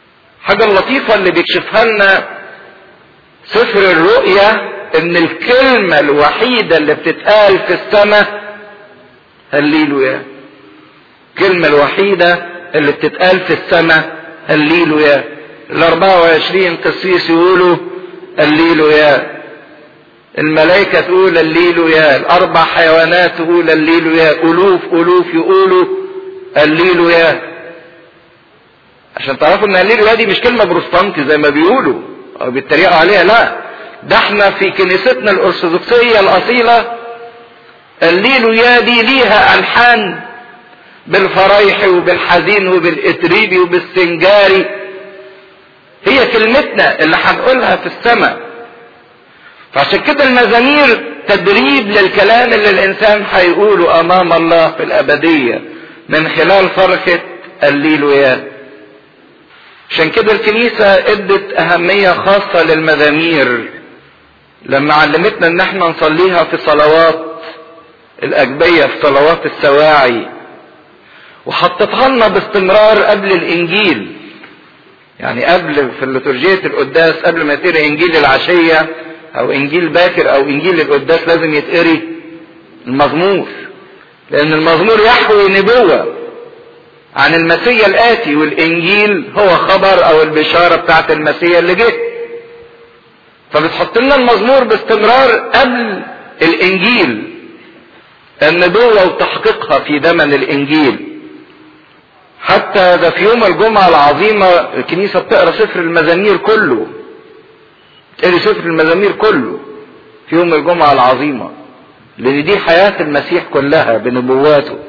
حاجة اللطيفة اللي بيكشفها لنا سفر الرؤيا ان الكلمة الوحيدة اللي بتتقال في السماء هللويا. الكلمة الوحيدة اللي بتتقال في السماء هللويا. ال 24 قسيس يقولوا هللويا، الملائكة تقول هللويا، الاربع حيوانات تقول هللويا، الوف يقولوا هللويا. عشان تعرفوا ان هللويا دي مش كلمة بروتستانتي زي ما بيقولوا او بيتريقوا عليها، لا، ده احنا في كنيستنا الارثوذكسية الاصيلة هللويا دي ليها الحان بالفرايح وبالحزين وبالاتريبي وبالسنجاري. هي كلمتنا اللي هنقولها في السماء. فعشان كده المزامير تدريب للكلام اللي الانسان هيقوله امام الله في الابدية من خلال فرحة هللويا. عشان كده الكنيسة ادت اهمية خاصة للمزامير لما علمتنا ان احنا نصليها في صلوات الاجبية، في صلوات السواعي، وحطتها لنا باستمرار قبل الانجيل. يعني قبل في الليتورجية القداس قبل ما يتقري انجيل العشية او انجيل باكر او انجيل القداس لازم يتقري المزمور، لان المزمور يحوي نبوة عن المسيح الآتي، والإنجيل هو خبر أو البشارة بتاعت المسيح اللي جه. فبتحط لنا المزمور باستمرار قبل الإنجيل، النبوة وتحقيقها في زمن الإنجيل. حتى ده في يوم الجمعة العظيمة الكنيسة بتقرأ سفر المزامير كله، تقرأ سفر المزامير كله في يوم الجمعة العظيمة، لأن دي حياة المسيح كلها بنبواته.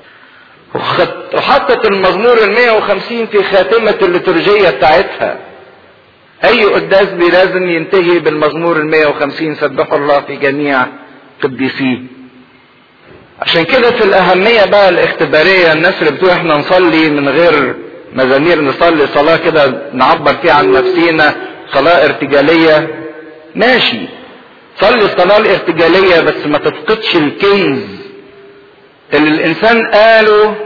وحطت المزمور 150 في خاتمة الليتورجية بتاعتها. اي قداس لازم ينتهي بالمزمور 150 سبحوا الله في جميع قديسيه. عشان كده في الاهمية بقى الاختبارية، الناس اللي بتقول احنا نصلي من غير مزامير، نصلي صلاة كده نعبر فيها عن نفسينا، صلاة ارتجالية، ماشي، صلي الصلاة الارتجالية بس ما تفقدش الكنز اللي الانسان قاله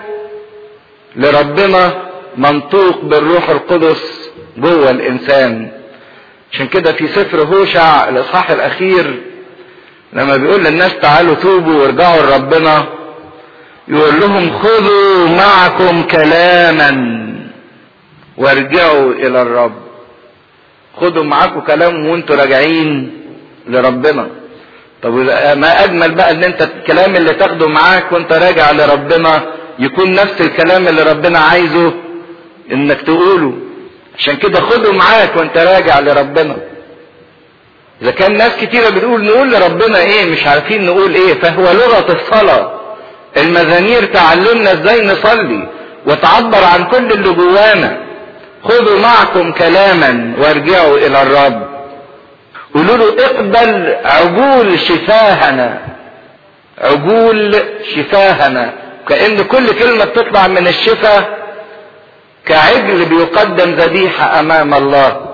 لربنا منطوق بالروح القدس جوه الانسان. عشان كده في سفر هوشع الاصحاح الاخير لما بيقول للناس تعالوا توبوا وارجعوا لربنا، يقول لهم خذوا معكم كلاما وارجعوا الى الرب. خذوا معاكم كلام وانتوا راجعين لربنا. طب ما اجمل بقى ان انت الكلام اللي تاخده معاك وانت راجع لربنا يكون نفس الكلام اللي ربنا عايزه انك تقوله. عشان كده خده معاك وانت راجع لربنا. اذا كان ناس كتيرة بتقول نقول لربنا ايه مش عارفين نقول ايه، فهو لغة الصلاة. المزامير تعلمنا ازاي نصلي وتعبر عن كل اللي جوانا. خذوا معكم كلاما وارجعوا الى الرب. قولوا له اقبل عجول شفاهنا، عجول شفاهنا، كأن كل كلمة بتطلع من الشفا كعجل بيقدم ذبيحة امام الله.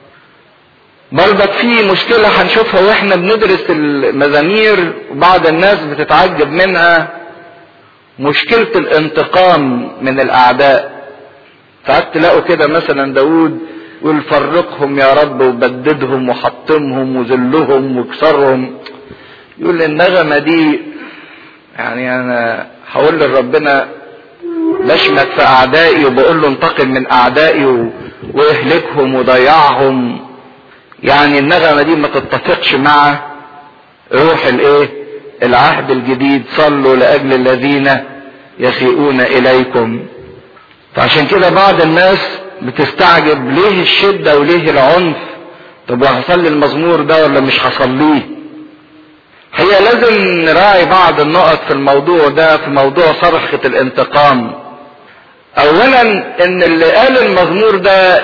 برضك في مشكلة هنشوفها واحنا بندرس المزامير وبعض الناس بتتعجب منها، مشكلة الانتقام من الاعداء. ساعات تلاقوا كده مثلا داود يقول فرقهم يا رب وبددهم وحطمهم وذلهم وكسرهم. يقول النغمة دي يعني انا هقول لربنا بشمت في اعدائي وبقول له انتقم من اعدائي واهلكهم وضيعهم. يعني النغمة دي ما تتفقش مع روح العهد الجديد. صلوا لاجل الذين يسيئون اليكم. فعشان كده بعض الناس بتستعجب ليه الشدة وليه العنف. طب وهصلي المزمور ده ولا مش هصليه؟ هي لازم نراعي بعض النقط في الموضوع ده، في موضوع صرخة الانتقام. اولا ان اللي قال المزمور ده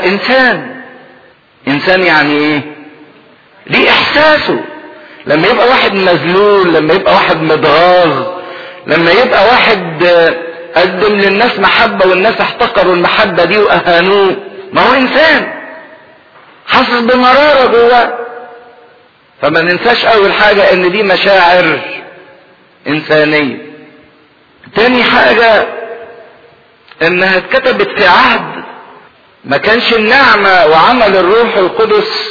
انسان يعني ايه؟ ليه احساسه. لما يبقى واحد مذلول، لما يبقى واحد متغاظ، لما يبقى واحد قدم للناس محبة والناس احتقروا المحبة دي واهانوه، ما هو انسان حاسس بمرارة جواه. فما ننساش اول حاجة ان دي مشاعر انسانية. تاني حاجة انها اتكتبت في عهد ما كانش النعمة وعمل الروح القدس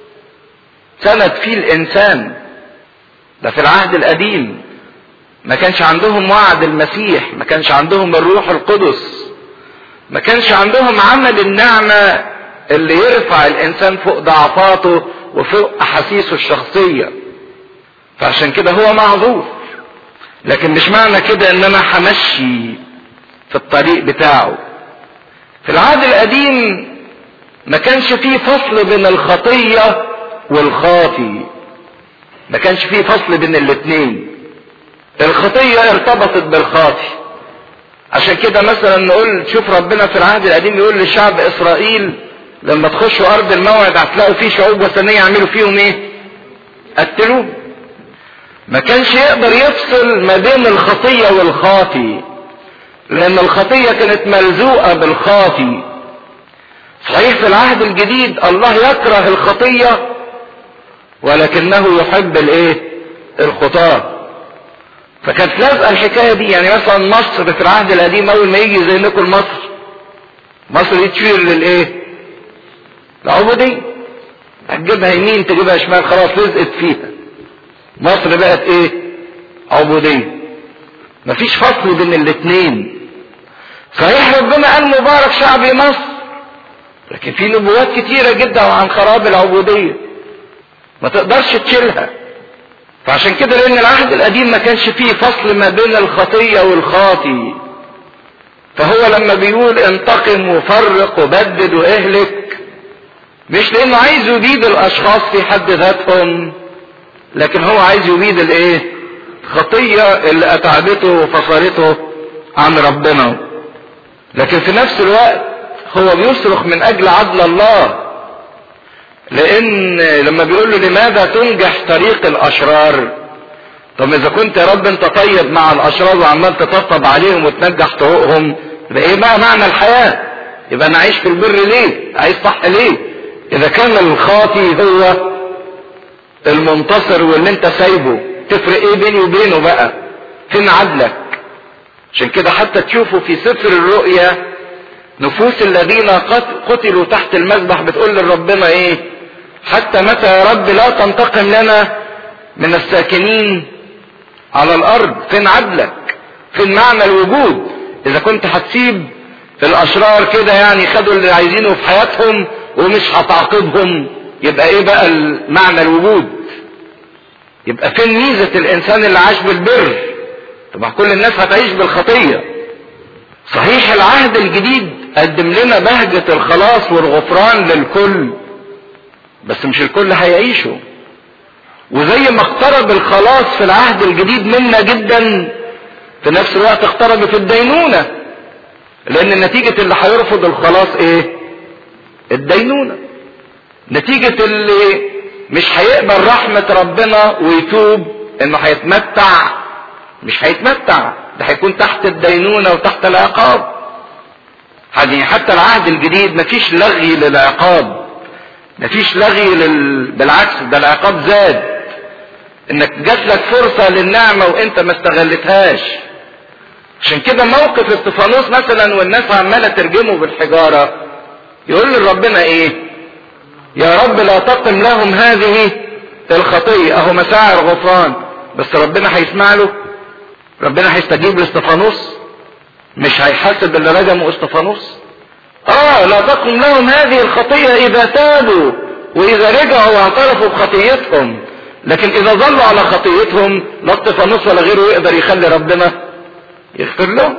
سند فيه الانسان. ده في العهد القديم ما كانش عندهم وعد المسيح، ما كانش عندهم الروح القدس، ما كانش عندهم عمل النعمة اللي يرفع الانسان فوق ضعفاته وفوق احاسيسه الشخصية. فعشان كده هو معذور. لكن مش معنى كده ان انا همشي في الطريق بتاعه. في العهد القديم ما كانش فيه فصل بين الخطية والخاطي، ما كانش فيه فصل بين الاتنين. الخطية ارتبطت بالخاطي. عشان كده مثلا نقول شوف ربنا في العهد القديم يقول لشعب اسرائيل لما تخشوا ارض الموعد هتلاقوا فيه شعوب وثنية يعملوا فيهم ايه؟ قتلوه. ما كانش يقدر يفصل ما بين الخطية والخاطي، لان الخطية كانت ملزوقة بالخاطي. صحيح في العهد الجديد الله يكره الخطية ولكنه يحب الايه؟ الخطاة. فكانت لازقة الحكاية دي. يعني مثلا مصر في العهد القديم اول ما يجي زي ناكل مصر دي تشير للايه؟ العبودية. هتجيبها يمين تجيبها شمال خلاص لزقت فيها. مصر بقت ايه؟ عبودية. مفيش فصل بين الاتنين. صحيح ربنا قال مبارك شعبي مصر، لكن في نبوات كتيرة جدا عن خراب العبودية ما تقدرش تشيلها. فعشان كده لان العهد القديم ما كانش فيه فصل ما بين الخطية والخاطي، فهو لما بيقول انتقم وفرق وبدد واهلك مش لانه عايز يبيد الاشخاص في حد ذاتهم، لكن هو عايز يبيد الايه؟ الخطية اللي اتعبته وفصلته عن ربنا. لكن في نفس الوقت هو بيصرخ من اجل عدل الله، لان لما بيقول له لماذا تنجح طريق الاشرار؟ طب اذا كنت يا رب انت طيب مع الاشرار وعمال تطبطب عليهم وتنجح طرقهم، يبقى ايه بقى معنى الحياة؟ يبقى انا عايش في البر ليه؟ عايز صح ليه؟ اذا كان الخاطي هو المنتصر واللي انت سايبه، تفرق ايه بيني وبينه بقى؟ فين عدلك؟ عشان كده حتى تشوفوا في سفر الرؤيا نفوس الذين قتلوا تحت المذبح بتقول لربنا ايه؟ حتى متى يا رب لا تنتقم لنا من الساكنين على الارض؟ فين عدلك؟ فين معنى الوجود؟ اذا كنت هتسيب الاشرار كده يعني خدوا اللي عايزينه في حياتهم ومش هتعاقبهم، يبقى ايه بقى معنى الوجود؟ يبقى فين ميزة الانسان اللي عاش بالبر؟ طبعا كل الناس هتعيش بالخطية. صحيح العهد الجديد قدم لنا بهجة الخلاص والغفران للكل، بس مش الكل هيعيشه. وزي ما اقترب الخلاص في العهد الجديد منا جدا، في نفس الوقت اقتربت الدينونة، لان نتيجة اللي هيرفض الخلاص ايه؟ الدينونة. نتيجة اللي مش هيقبل رحمة ربنا ويتوب انه هيتمتع، مش هيتمتع، ده هيكون تحت الدينونة وتحت العقاب. يعني حتى العهد الجديد مفيش لغي للعقاب، مفيش لغي بالعكس ده العقاب زاد، انك جاتلك فرصة للنعمة وانت ما استغلتهاش. عشان كده موقف استفانوس مثلا والناس عمالة ترجمه بالحجارة يقول لربنا ايه؟ يا رب لا تقم لهم هذه الخطية. اهو مساعر غفران، بس ربنا هيسمع له؟ ربنا هيستجيب لاستفانوس؟ مش هيحاسب اللي رجموا استفانوس؟ لا تقم لهم هذه الخطية اذا تابوا واذا رجعوا واعترفوا بخطيتهم. لكن اذا ظلوا على خطيتهم لا استفانوس ولا غيره يقدر يخلي ربنا يغفر لهم.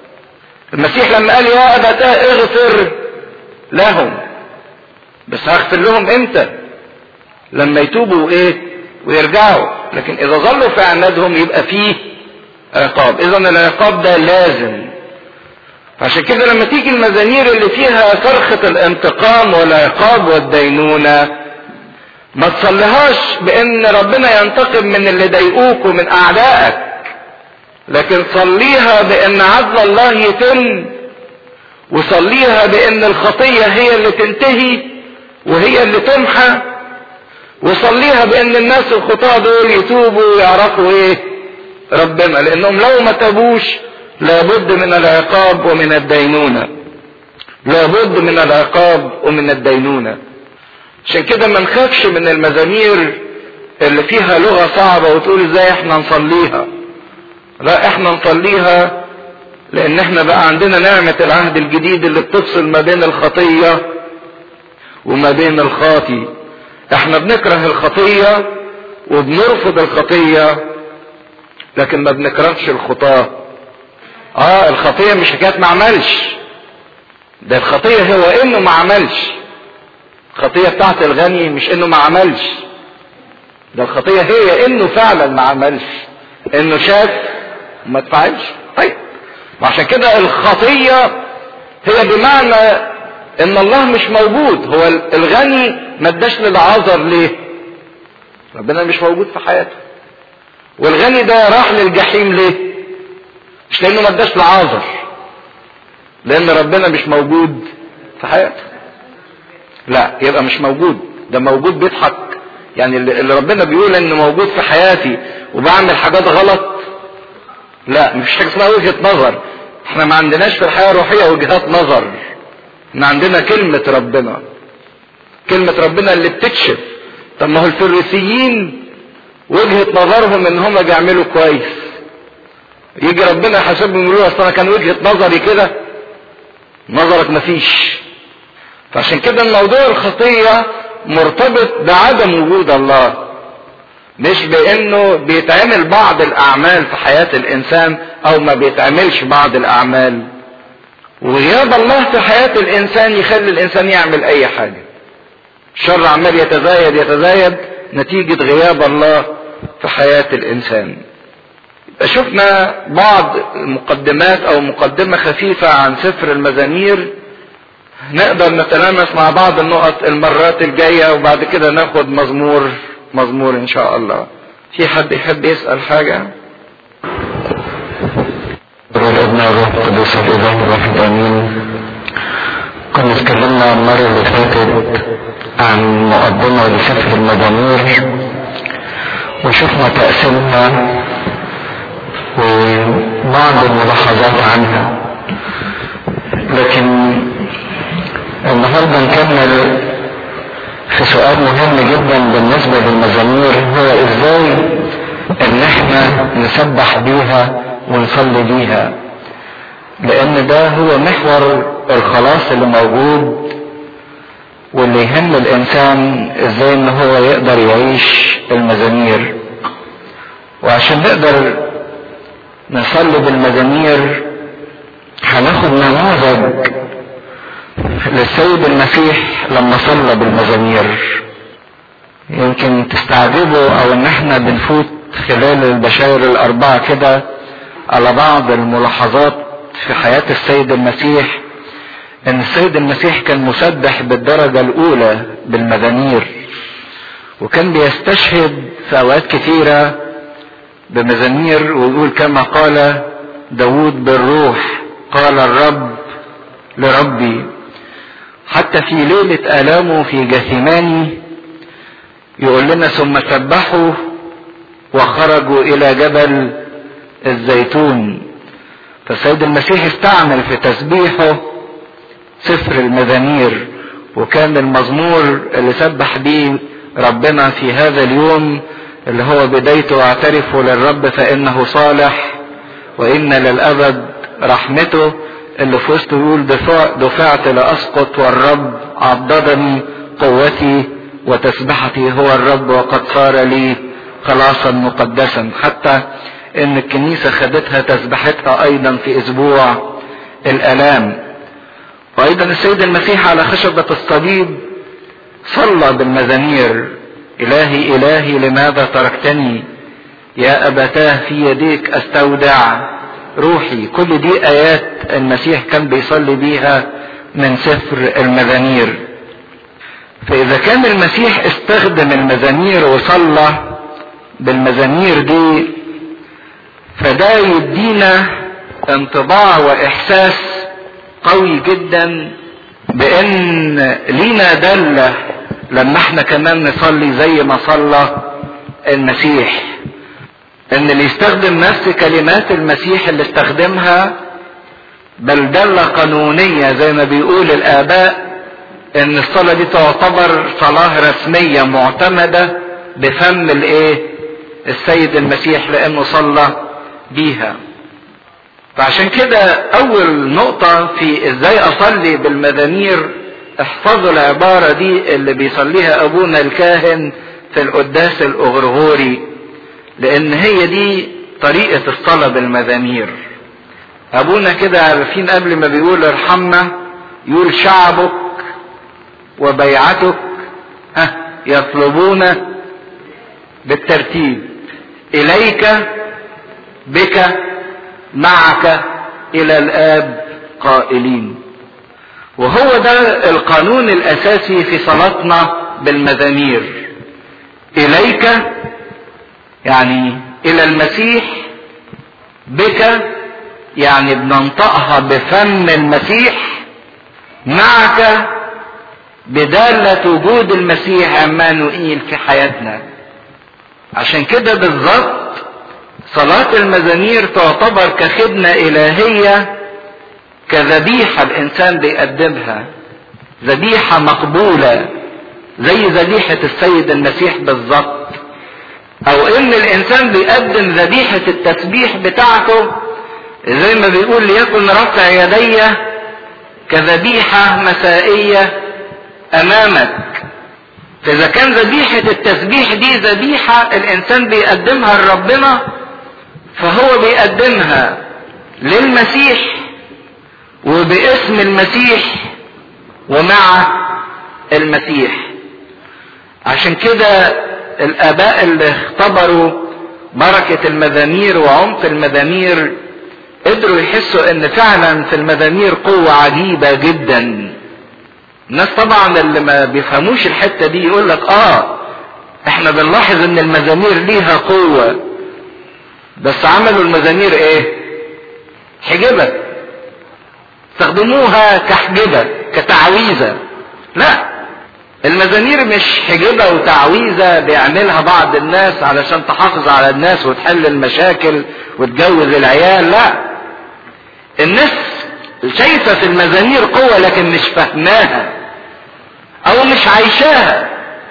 المسيح لما قال يا ابتاه اغفر لهم، بس هغفر لهم امتى؟ لما يتوبوا ايه؟ ويرجعوا. لكن اذا ظلوا في عنادهم يبقى فيه عقاب. اذا العقاب ده لازم. عشان كده لما تيجي المزامير اللي فيها صرخة الانتقام والعقاب والدينونة ما تصليهاش بان ربنا ينتقم من اللي ضايقوك ومن اعدائك، لكن صليها بان عدل الله يتم، وصليها بان الخطية هي اللي تنتهي وهي اللي تمحى، وصليها بان الناس الخطاة دول يتوبوا ويعرفوا ايه؟ ربنا، لانهم لو ما تابوش لابد من العقاب ومن الدينونة. لابد من العقاب ومن الدينونة. عشان كده ما نخافش من المزامير اللي فيها لغة صعبة وتقول ازاي احنا نصليها. لا، احنا نصليها لان احنا بقى عندنا نعمة العهد الجديد اللي بتفصل ما بين الخطية وما بين الخاطي. احنا بنكره الخطية وبنرفض الخطية، لكن ما بنكرهش الخطاة. الخطية مش حكاية ما عملش، ده الخطية هو انه ما عملش. الخطية بتاعت الغني مش انه ما عملش، ده الخطية هي انه فعلا ما عملش، انه شاف وما تفعلش. طيب، وعشان كده الخطية هي بمعنى ان الله مش موجود. هو الغني ما اداش للعازر ليه؟ ربنا مش موجود في حياته. والغني ده راح للجحيم ليه؟ مش لانه ما اداش لعازر، لان ربنا مش موجود في حياته. لا، يبقى مش موجود، ده موجود بيضحك. يعني اللي ربنا بيقول انه موجود في حياتي وبعمل حاجات غلط، لا، مفيش حاجه اسمها وجهة نظر. احنا ما عندناش في الحياة الروحية وجهات نظر، احنا عندنا كلمة ربنا. كلمة ربنا اللي بتكشف. طب ما هو الفريسيين وجهة نظرهم ان هم بيعملوا كويس، يجي ربنا يحاسبهم يقول اصل انا كان وجهة نظري كده. نظرك مفيش. فعشان كده الموضوع الخطية مرتبط بعدم وجود الله، مش بانه بيتعمل بعض الاعمال في حياة الانسان او ما بيتعملش بعض الاعمال. وغياب الله في حياة الانسان يخلي الانسان يعمل اي حاجة. الشر عمال يتزايد يتزايد نتيجة غياب الله في حياة الانسان. شفنا بعض المقدمات او مقدمة خفيفة عن سفر المزامير. نقدر نتلامس مع بعض النقط المرات الجاية وبعد كده ناخد مزمور ان شاء الله. في حد يحب يسأل حاجة؟ الابن والروح القدس الاله الواحد امين. كنا اتكلمنا المرة اللي فاتت عن مقدمة لسفر المزامير وشفنا تقسيمها وبعض الملاحظات عنها، لكن النهارده نكمل في سؤال مهم جدا بالنسبة للمزامير، هو ازاي ان احنا نسبح بيها ونصلي بيها، لان ده هو محور الخلاص اللي موجود واللي يهم الانسان ازاي ان هو يقدر يعيش المزامير. وعشان نقدر نصلي بالمزامير هناخد نموذج للسيد المسيح لما صلى بالمزامير. يمكن تستعجبوا او ان احنا بنفوت خلال البشائر الاربعة كده على بعض الملاحظات في حياة السيد المسيح، ان السيد المسيح كان مسبح بالدرجة الاولى بالمزامير، وكان بيستشهد في اوقات كثيرة بمزامير ويقول كما قال داود بالروح قال الرب لربي. حتى في ليلة آلامه في جثيماني يقول لنا ثم سبحوا وخرجوا إلى جبل الزيتون. فالسيد المسيح استعمل في تسبيحه سفر المزامير، وكان المزمور اللي سبح به ربنا في هذا اليوم اللي هو بدايته اعترفوا للرب فإنه صالح وإن للأبد رحمته، اللي في وسطه يقول دفعت لأسقط والرب عضدني قوتي وتسبحتي هو الرب وقد صار لي خلاصا مقدسا. حتى ان الكنيسة خدتها تسبحتها ايضا في اسبوع الالام. وايضا السيد المسيح على خشبة الصليب صلى بالمزامير الهي الهي لماذا تركتني يا ابتاه في يديك استودع روحي. كل دي ايات المسيح كان بيصلي بيها من سفر المزامير. فاذا كان المسيح استخدم المزامير وصلى بالمزامير دي، فده يدينا انطباع واحساس قوي جدا بان لينا دلة لما احنا كمان نصلي زي ما صلى المسيح، ان اللي يستخدم نفس كلمات المسيح اللي استخدمها بل دالة قانونية زي ما بيقول الآباء ان الصلاة دي تعتبر صلاة رسمية معتمدة بفم السيد المسيح لانه صلى بيها. فعشان كده اول نقطة في ازاي اصلي بالمزامير، احفظوا العبارة دي اللي بيصليها ابونا الكاهن في القداس الاغرغوري، لان هي دي طريقة الصلاة بالمزامير. ابونا كده عارفين قبل ما بيقول ارحمنا يقول شعبك وبيعتك يطلبون بالترتيب اليك بك معك الى الاب قائلين. وهو ده القانون الاساسي في صلاتنا بالمزامير. اليك يعني الى المسيح، بك يعني بننطقها بفم المسيح، معك بدالة وجود المسيح عمانوئيل في حياتنا. عشان كده بالظبط صلاة المزامير تعتبر كخدمة إلهية، كذبيحة الإنسان بيقدمها، ذبيحة مقبولة زي ذبيحة السيد المسيح بالظبط. أو إن الإنسان بيقدم ذبيحة التسبيح بتاعته زي ما بيقول ليكن رفع يدي كذبيحة مسائية أمامك. فإذا كان ذبيحة التسبيح دي ذبيحة الإنسان بيقدمها لربنا، فهو بيقدمها للمسيح وباسم المسيح ومع المسيح. عشان كده الآباء اللي اختبروا بركة المزامير وعمق المزامير قدروا يحسوا ان فعلا في المزامير قوة عجيبة جدا. الناس طبعا اللي ما بيفهموش الحتة دي يقول لك احنا بنلاحظ ان المزامير ليها قوة، بس عملوا المزامير حجبة، استخدموها كحجبة كتعويذة. لا، المزامير مش حجبة وتعويذة بيعملها بعض الناس علشان تحافظ على الناس وتحل المشاكل وتجوز العيال. لا، الناس شايفة في المزامير قوة لكن مش فاهماها او مش عايشاها.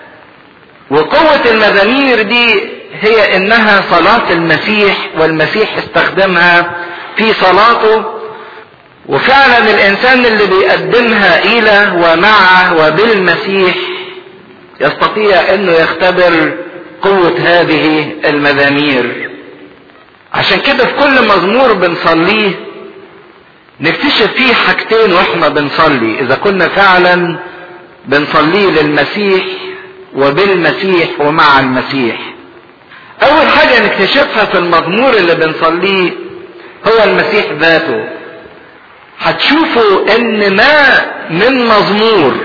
وقوة المزامير دي هي انها صلاة المسيح، والمسيح استخدمها في صلاته. وفعلا الانسان اللي بيقدمها الى ومع وبالمسيح يستطيع انه يختبر قوة هذه المزامير. عشان كده في كل مزمور بنصليه نكتشف فيه حاجتين واحنا بنصلي، اذا كنا فعلا بنصليه للمسيح وبالمسيح ومع المسيح. اول حاجة نكتشفها في المزمور اللي بنصليه هو المسيح ذاته. هتشوفوا ان ما من مزمور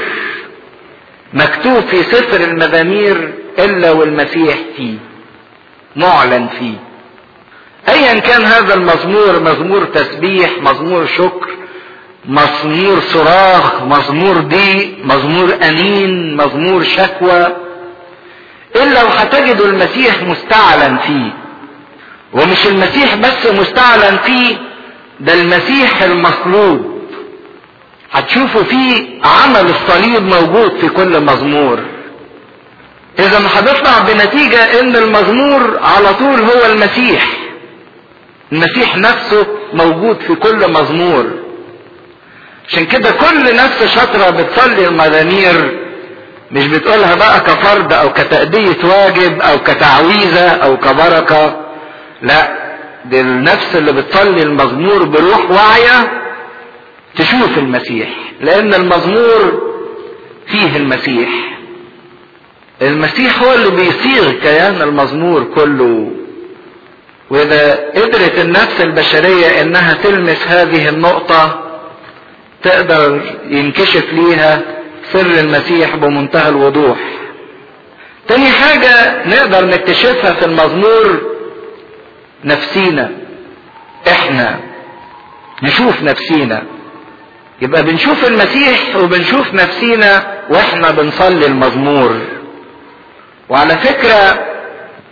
مكتوب في سفر المزامير الا والمسيح فيه معلن فيه. ايا كان هذا المزمور، مزمور تسبيح، مزمور شكر، مزمور صراخ، مزمور ضيق، مزمور انين، مزمور شكوى، الا وهتجدوا المسيح مستعلن فيه. ومش المسيح بس مستعلن فيه، ده المسيح المصلوب. هتشوفوا فيه عمل الصليب موجود في كل مزمور. اذا هنطلع بنتيجة ان المزمور على طول هو المسيح. المسيح نفسه موجود في كل مزمور. عشان كده كل نفس شاطرة بتصلي المزامير مش بتقولها بقى كفرد او كتأدية واجب او كتعويذة او كبركة. لا، دي النفس اللي بتصلي المزمور بروح واعية تشوف المسيح، لان المزمور فيه المسيح. المسيح هو اللي بيصيغ كيان المزمور كله. واذا قدرت النفس البشرية انها تلمس هذه النقطة تقدر ينكشف ليها سر المسيح بمنتهى الوضوح. تاني حاجة نقدر نكتشفها في المزمور نفسينا. احنا نشوف نفسينا، يبقى بنشوف المسيح وبنشوف نفسينا واحنا بنصلي المزمور. وعلى فكرة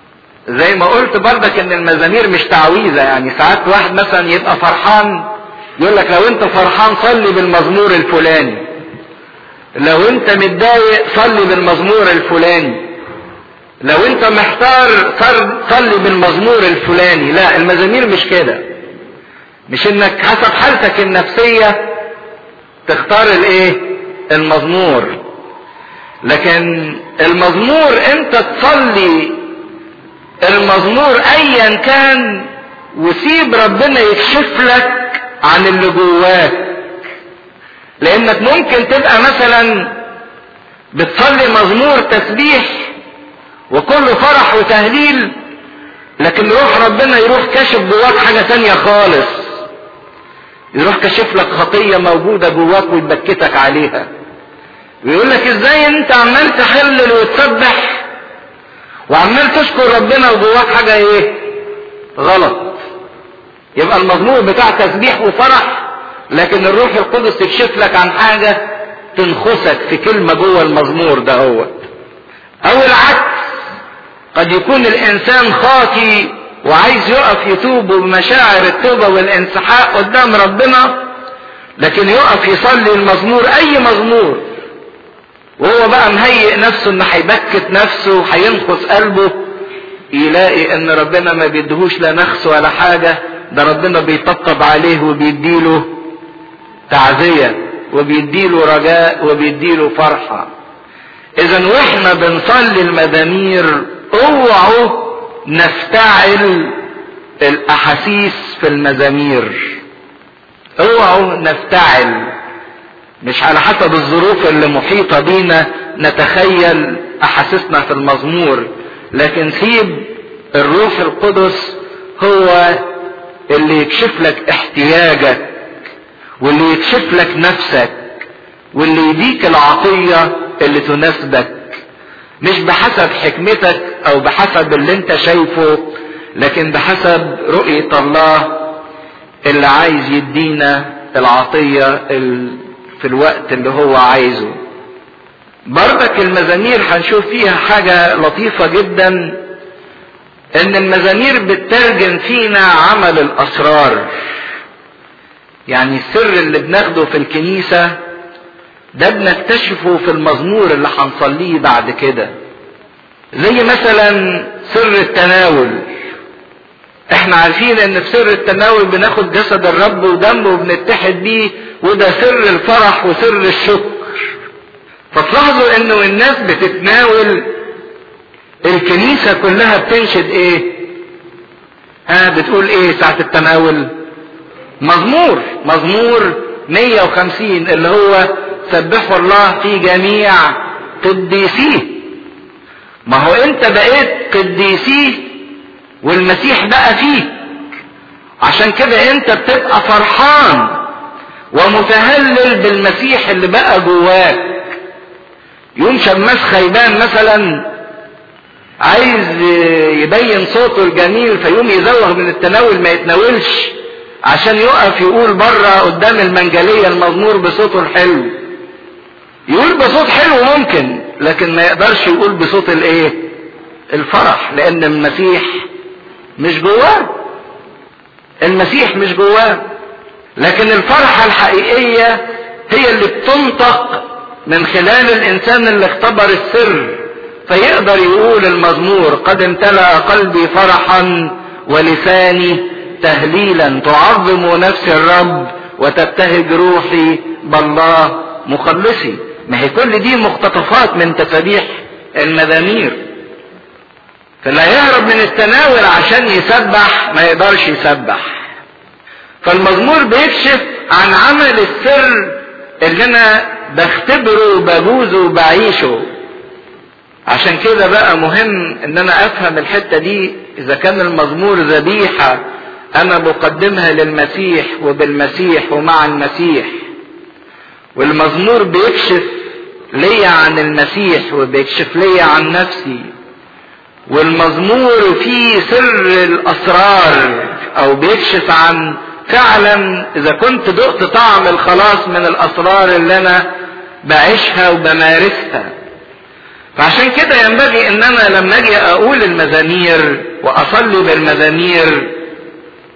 زي ما قلت برضك ان المزامير مش تعويذة. يعني ساعات واحد مثلا يبقى فرحان يقول لك لو انت فرحان صلي بالمزمور الفلاني، لو انت متضايق صلي بالمزمور الفلاني، لو انت محتار صلي بالمزمور الفلاني. لا، المزامير مش كده، مش انك حسب حالتك النفسية تختار المزمور، لكن المزمور انت تصلي المزمور ايا كان، وسيب ربنا يكشف لك عن اللي جواك. لانك ممكن تبقى مثلا بتصلي مزمور تسبيح وكله فرح وتهليل، لكن روح ربنا يروح كاشف جواك حاجة تانية خالص، يروح كاشف لك خطية موجودة جواك ويبكتك عليها، ويقول لك ازاي انت عمال تحلل وتسبح وعمال تشكر ربنا وجواك حاجة غلط. يبقى المزمور بتاع تسبيح وفرح، لكن الروح القدس يكشف لك عن حاجة تنخسك في كلمة جوه المزمور ده. او العكس، قد يكون الانسان خاطي وعايز يقف يتوب بمشاعر التوبة والانسحاق قدام ربنا، لكن يقف يصلي المزمور اي مزمور وهو بقى مهيئ نفسه ان هيبكت نفسه وهينخس قلبه، يلاقي ان ربنا ما بيدهوش لا نخس ولا حاجة، ده ربنا بيطبطب عليه وبيديله تعزية وبيديله رجاء وبيديله فرحة. اذا واحنا بنصلي المزامير اوعوا نفتعل الاحاسيس في المزامير، اوعوا نفتعل، مش على حسب الظروف اللي محيطة بينا نتخيل احاسيسنا في المزمور، لكن سيب الروح القدس هو اللي يكشف لك احتياجك واللي يكشف لك نفسك واللي يديك العطية اللي تناسبك، مش بحسب حكمتك او بحسب اللي انت شايفه، لكن بحسب رؤية الله اللي عايز يدينا العطية في الوقت اللي هو عايزه. برضك المزامير هنشوف فيها حاجة لطيفة جدا، ان المزامير بتترجم فينا عمل الاسرار. يعني السر اللي بناخده في الكنيسة ده بنكتشفه في المزمور اللي هنصليه بعد كده. زي مثلا سر التناول، احنا عارفين ان في سر التناول بناخد جسد الرب ودمه وبنتحد بيه، وده سر الفرح وسر الشكر. فتلاحظوا انه الناس بتتناول، الكنيسة كلها بتنشد بتقول ساعة التناول؟ مزمور 150 اللي هو سبحوا الله في جميع قديسيه. ما هو انت بقيت قديسيه والمسيح بقى فيك، عشان كده انت بتبقى فرحان ومتهلل بالمسيح اللي بقى جواك. يوم شماس خيبان مثلا عايز يبين صوته الجميل، فيوم يزوغ من التناول ما يتناولش عشان يقف يقول بره قدام المنجلية المزمور بصوته الحلو. يقول بصوت حلو ممكن، لكن ما يقدرش يقول بصوت الفرح، لان المسيح مش جواه. المسيح مش جواه. لكن الفرحة الحقيقية هي اللي بتنطق من خلال الانسان اللي اختبر السر، فيقدر يقول المزمور قد امتلأ قلبي فرحا ولساني تهليلا، تعظم نفسي الرب وتبتهج روحي بالله مخلصي. ما هي كل دي مقتطفات من تسابيح المزامير. فاللي يهرب من التناول عشان يسبح ما يقدرش يسبح. فالمزمور بيكشف عن عمل السر اللي انا بختبره وبجوزه وبعيشه. عشان كده بقى مهم ان انا افهم الحتة دي. اذا كان المزمور ذبيحة انا بقدمها للمسيح وبالمسيح ومع المسيح، والمزمور بيكشف ليا عن المسيح وبيكشف ليا عن نفسي، والمزمور فيه سر الاسرار او بيكشف عن فعلا اذا كنت دقت طعم الخلاص من الاسرار اللي انا بعيشها وبمارسها. فعشان كده ينبغي ان انا لما اجي اقول المزامير واصلي بالمزامير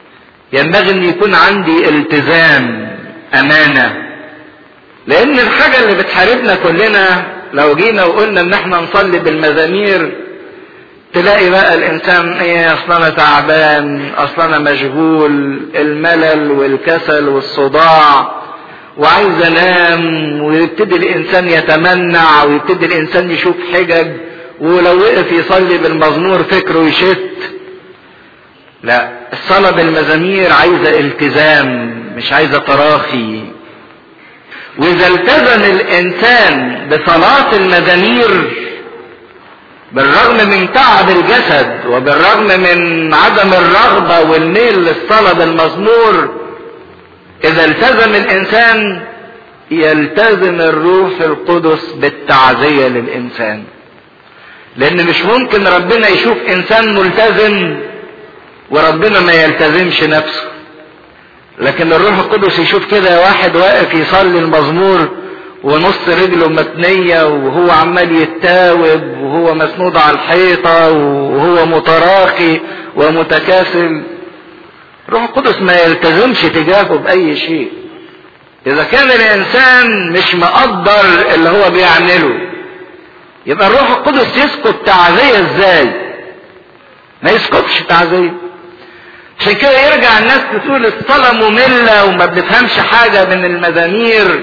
ينبغي ان يكون عندي التزام، امانة. لان الحاجة اللي بتحاربنا كلنا لو جينا وقلنا ان احنا نصلي بالمزامير، تلاقي بقى الانسان ايه، اصلا انا تعبان، اصلا انا مشغول، الملل والكسل والصداع وعايز انام، ويبتدي الانسان يتمنع، ويبتدي الانسان يشوف حجج، ولو وقف يصلي بالمزمور فكره يشت. لا، الصلاة بالمزامير عايزة التزام، مش عايزة تراخي. واذا التزم الانسان بصلاة المزامير بالرغم من تعب الجسد وبالرغم من عدم الرغبة والميل للصلاة بالمزمور، اذا التزم الانسان يلتزم الروح القدس بالتعزية للانسان. لان مش ممكن ربنا يشوف انسان ملتزم وربنا ما يلتزمش نفسه. لكن الروح القدس يشوف كده واحد واقف يصلي المزمور ونص رجله متنية وهو عمال يتاوب وهو مسنود على الحيطة وهو متراخي ومتكاسل، الروح القدس ما يلتزمش تجاهه بأي شيء. إذا كان الإنسان مش مقدر اللي هو بيعمله، يبقى الروح القدس يسكت تعزية ازاي؟ ما يسكتش تعزية. عشان كده يرجع الناس تقول الصلاة مملة وما بنفهمش حاجة من المزامير.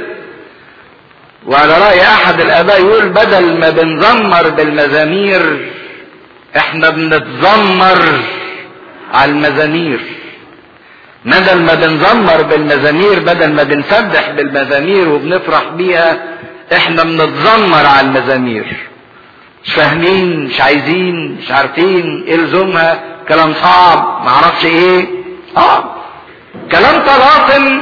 وعلى رأي احد الاباء يقول بدل ما بنزمر بالمزامير احنا بنتذمر على المزامير. بدل ما بنزمر بالمزامير، بدل ما بنسبح بالمزامير وبنفرح بيها، احنا بنتذمر على المزامير. مش فاهمين، مش عايزين، مش عارفين ايه لزومها، كلام صعب، معرفش ايه. كلام طلاقم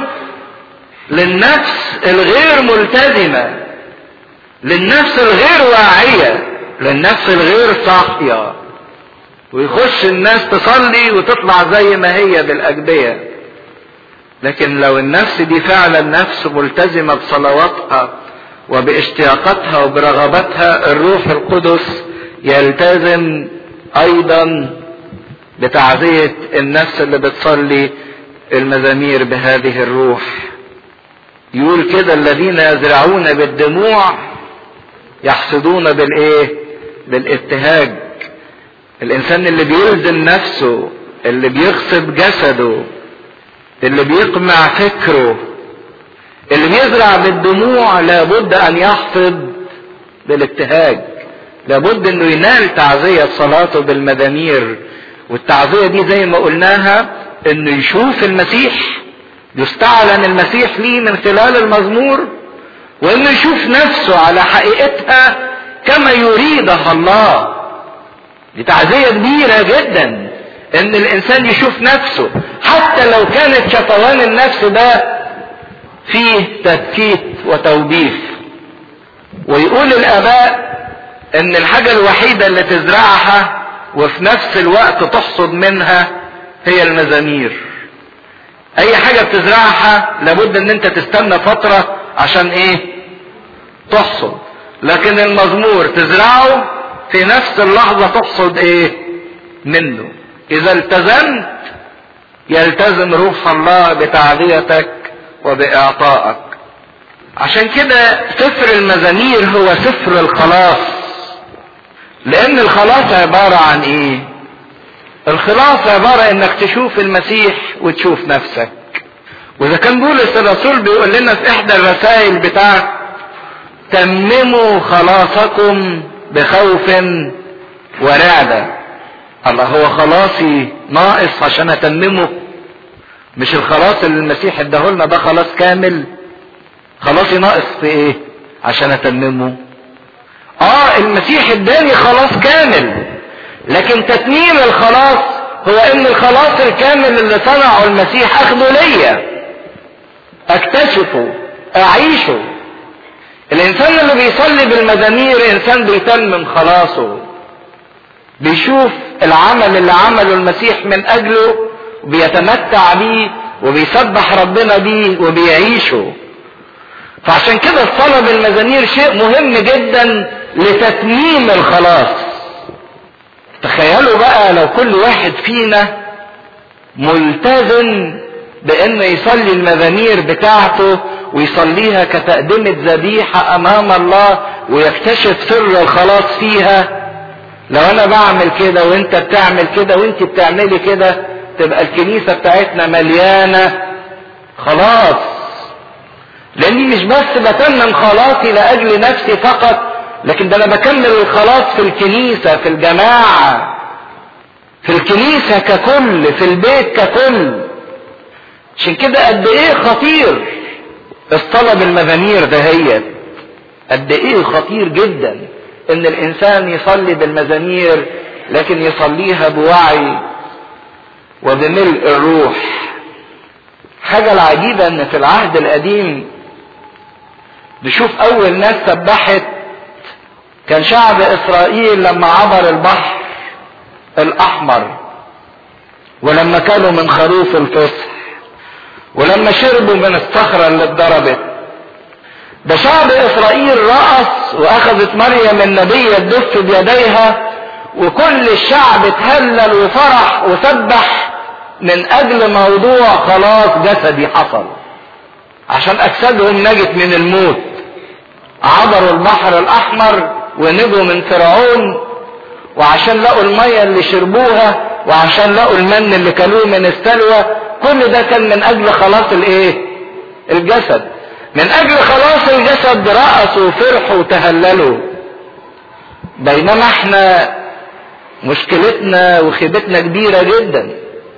للنفس الغير ملتزمة، للنفس الغير واعية، للنفس الغير صاحية. ويخش الناس تصلي وتطلع زي ما هي بالأجبية. لكن لو النفس دي فعلا نفس ملتزمة بصلواتها وباشتياقاتها وبرغباتها، الروح القدس يلتزم ايضا بتعزية النفس اللي بتصلي المزامير بهذه الروح. يقول كده الذين يزرعون بالدموع يحصدون بالايه؟ بالابتهاج. الانسان اللي بيلزم نفسه، اللي بيغصب جسده، اللي بيقمع فكره، اللي بيزرع بالدموع، لابد ان يحصد بالابتهاج. لابد انه ينال تعزية صلاته بالمزامير. والتعزية دي زي ما قلناها انه يشوف المسيح، يستعلن المسيح ليه من خلال المزمور، وانه يشوف نفسه على حقيقتها كما يريدها الله. دي تعزية كبيرة جدا ان الانسان يشوف نفسه، حتى لو كانت شفوان النفس ده فيه تبكيت وتوبيخ. ويقول الاباء ان الحاجة الوحيدة اللي تزرعها وفي نفس الوقت تحصد منها هي المزامير. اي حاجة بتزرعها لابد ان انت تستنى فترة عشان ايه؟ تحصد. لكن المزمور تزرعه في نفس اللحظة تحصد ايه منه. اذا التزمت يلتزم روح الله بتعزيتك وبإعطائك. عشان كده سفر المزامير هو سفر الخلاص. لان الخلاص عبارة عن ايه؟ الخلاص عبارة انك تشوف المسيح وتشوف نفسك. واذا كان بولس الرسول بيقول لنا في احدى الرسائل بتاعت تمموا خلاصكم بخوف ورعدة. الله، هو خلاصي ناقص عشان اتممه؟ مش الخلاص اللي المسيح اداهولنا ده خلاص كامل؟ خلاصي ناقص في ايه عشان اتممه؟ المسيح اداني خلاص كامل، لكن تتميم الخلاص هو ان الخلاص الكامل اللي صنعه المسيح اخده ليا، اكتشفه، اعيشه. الانسان اللي بيصلي بالمزامير انسان بيتمم خلاصه، بيشوف العمل اللي عمله المسيح من اجله وبيتمتع بيه وبيسبح ربنا بيه وبيعيشه. فعشان كده الصلاة بالمزامير شيء مهم جدا لتتميم الخلاص. تخيلوا بقى لو كل واحد فينا ملتزم بانه يصلي المزامير بتاعته ويصليها كتقدمة ذبيحة امام الله ويكتشف سر الخلاص فيها. لو انا بعمل كده وانت بتعمل كده وانت بتعملي كده تبقى الكنيسة بتاعتنا مليانة خلاص. لاني مش بس بتمم خلاصي لاجل نفسي فقط، لكن ده انا بكمل الخلاص في الكنيسة، في الجماعة، في الكنيسة ككل، في البيت ككل. عشان كده قد ايه خطير الصلاة بالمزامير دهيت، قد ايه خطير جدا ان الانسان يصلي بالمزامير لكن يصليها بوعي وبملء الروح. حاجة العجيبة ان في العهد القديم نشوف اول ناس سبحت كان شعب اسرائيل لما عبر البحر الاحمر، ولما كانوا من خروف الفصح، ولما شربوا من الصخرة اللي اتضربت. ده شعب اسرائيل رقص واخذت مريم النبية تدف بيديها، وكل الشعب اتهلل وفرح وسبح من اجل موضوع خلاص جسدي حصل، عشان اجسادهم نجت من الموت. عبروا البحر الاحمر ونجوا من فرعون، وعشان لقوا المية اللي شربوها، وعشان لقوا المن اللي كلوه من السلوى. كل ده كان من اجل خلاص الايه؟ الجسد. من اجل خلاص الجسد رقصوا وفرحوا وتهللوا. بينما احنا مشكلتنا وخيبتنا كبيرة جدا،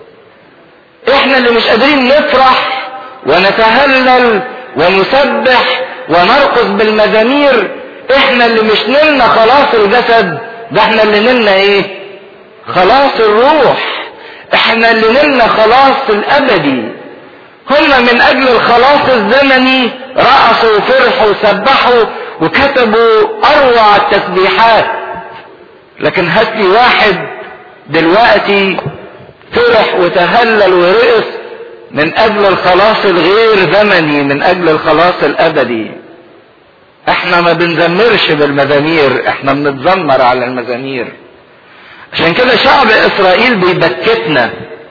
احنا اللي مش قادرين نفرح ونتهلل ونسبح ونرقص بالمزامير. احنا اللي مش نلنا خلاص الجسد، ده احنا اللي نلنا ايه؟ خلاص الروح. احنا اللي نلنا خلاص الابدي. هم من اجل الخلاص الزمني رقصوا وفرحوا وسبحوا وكتبوا اروع التسبيحات، لكن هات لي واحد دلوقتي فرح وتهلل ورقص من اجل الخلاص الغير زمني، من اجل الخلاص الابدي. احنا ما بنزمرش بالمزامير، احنا بنتذمر على المزامير. عشان كده شعب اسرائيل بيبكتنا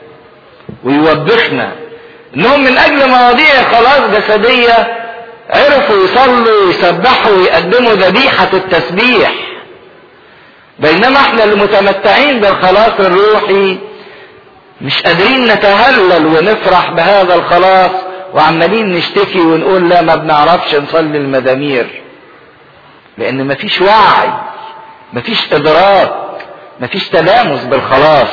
ويوبخنا انهم من اجل مواضيع خلاص جسدية عرفوا يصلوا ويسبحوا ويقدموا ذبيحة التسبيح، بينما احنا اللي متمتعين بالخلاص الروحي مش قادرين نتهلل ونفرح بهذا الخلاص، وعمالين نشتكي ونقول لا ما بنعرفش نصلي المزامير، لان مفيش وعي، مفيش ادراك، مفيش تلامس بالخلاص.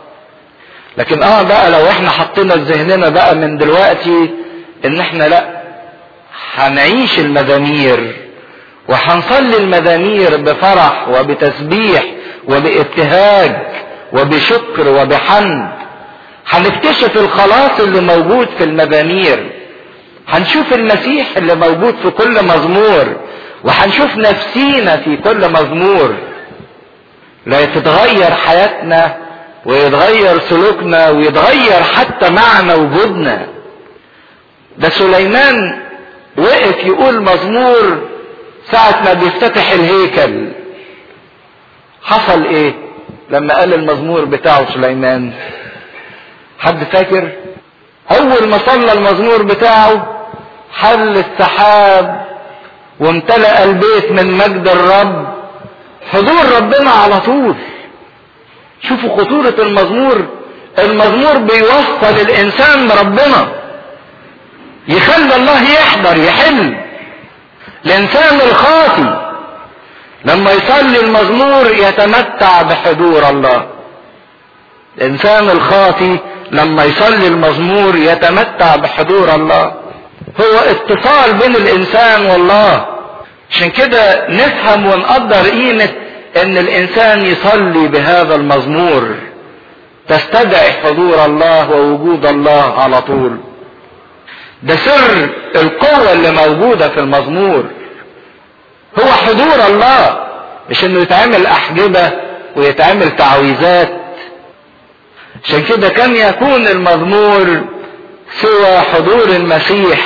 لكن بقى لو احنا حطينا في ذهننا بقى من دلوقتي ان احنا لا هنعيش المزامير وهنصلي المزامير بفرح وبتسبيح وبابتهاج وبشكر وبحمد، هنكتشف الخلاص اللي موجود في المزامير، هنشوف المسيح اللي موجود في كل مزمور، وهنشوف نفسينا في كل مزمور. لا تتغير حياتنا ويتغير سلوكنا ويتغير حتى معنى وجودنا. ده سليمان وقف يقول مزمور ساعة ما بيفتتح الهيكل. حصل ايه لما قال المزمور بتاعه سليمان؟ حد فاكر؟ اول ما صلى المزمور بتاعه حل السحاب وامتلأ البيت من مجد الرب، حضور ربنا على طول. شوفوا خطورة المزمور. المزمور بيوصل الانسان بربنا، يخلي الله يحضر يحل. الانسان الخاطي لما يصلي المزمور يتمتع بحضور الله. الانسان الخاطي لما يصلي المزمور يتمتع بحضور الله. هو اتصال بين الانسان والله. عشان كده نفهم ونقدر قيمة ان الانسان يصلي بهذا المزمور، تستدعي حضور الله ووجود الله على طول. ده سر القوة اللي موجودة في المزمور، هو حضور الله، مش انه يتعمل احجبة ويتعمل تعويذات. عشان كده كان يكون المزمور سوى حضور المسيح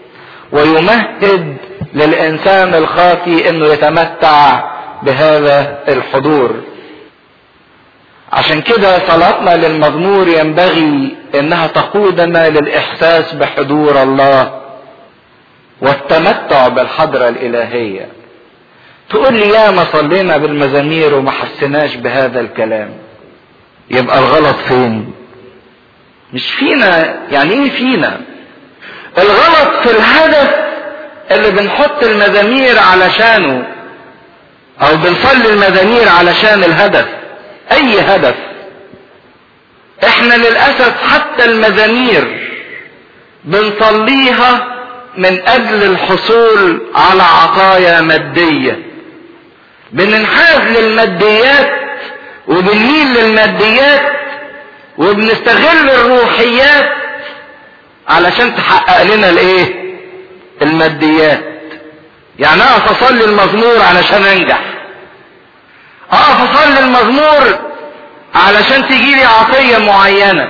ويمهد للانسان الخاطي انه يتمتع بهذا الحضور. عشان كده صلاتنا للمزمور ينبغي انها تقودنا للاحساس بحضور الله والتمتع بالحضرة الالهية. تقول لي يا ما صلينا بالمزامير وما حسناش بهذا الكلام. يبقى الغلط فين؟ مش فينا. يعني ايه فينا؟ الغلط في الهدف اللي بنحط المزامير علشانه، او بنصلي المزامير علشان الهدف. اي هدف. احنا للأسف حتى المزامير بنصليها من اجل الحصول على عطايا مادية. بننحاز للماديات وبنميل للماديات وبنستغل الروحيات علشان تحقق لنا الايه؟ الماديات. يعني اقف اصلي المزمور علشان انجح، اقف اصلي المزمور علشان تجيلي عطية معينة.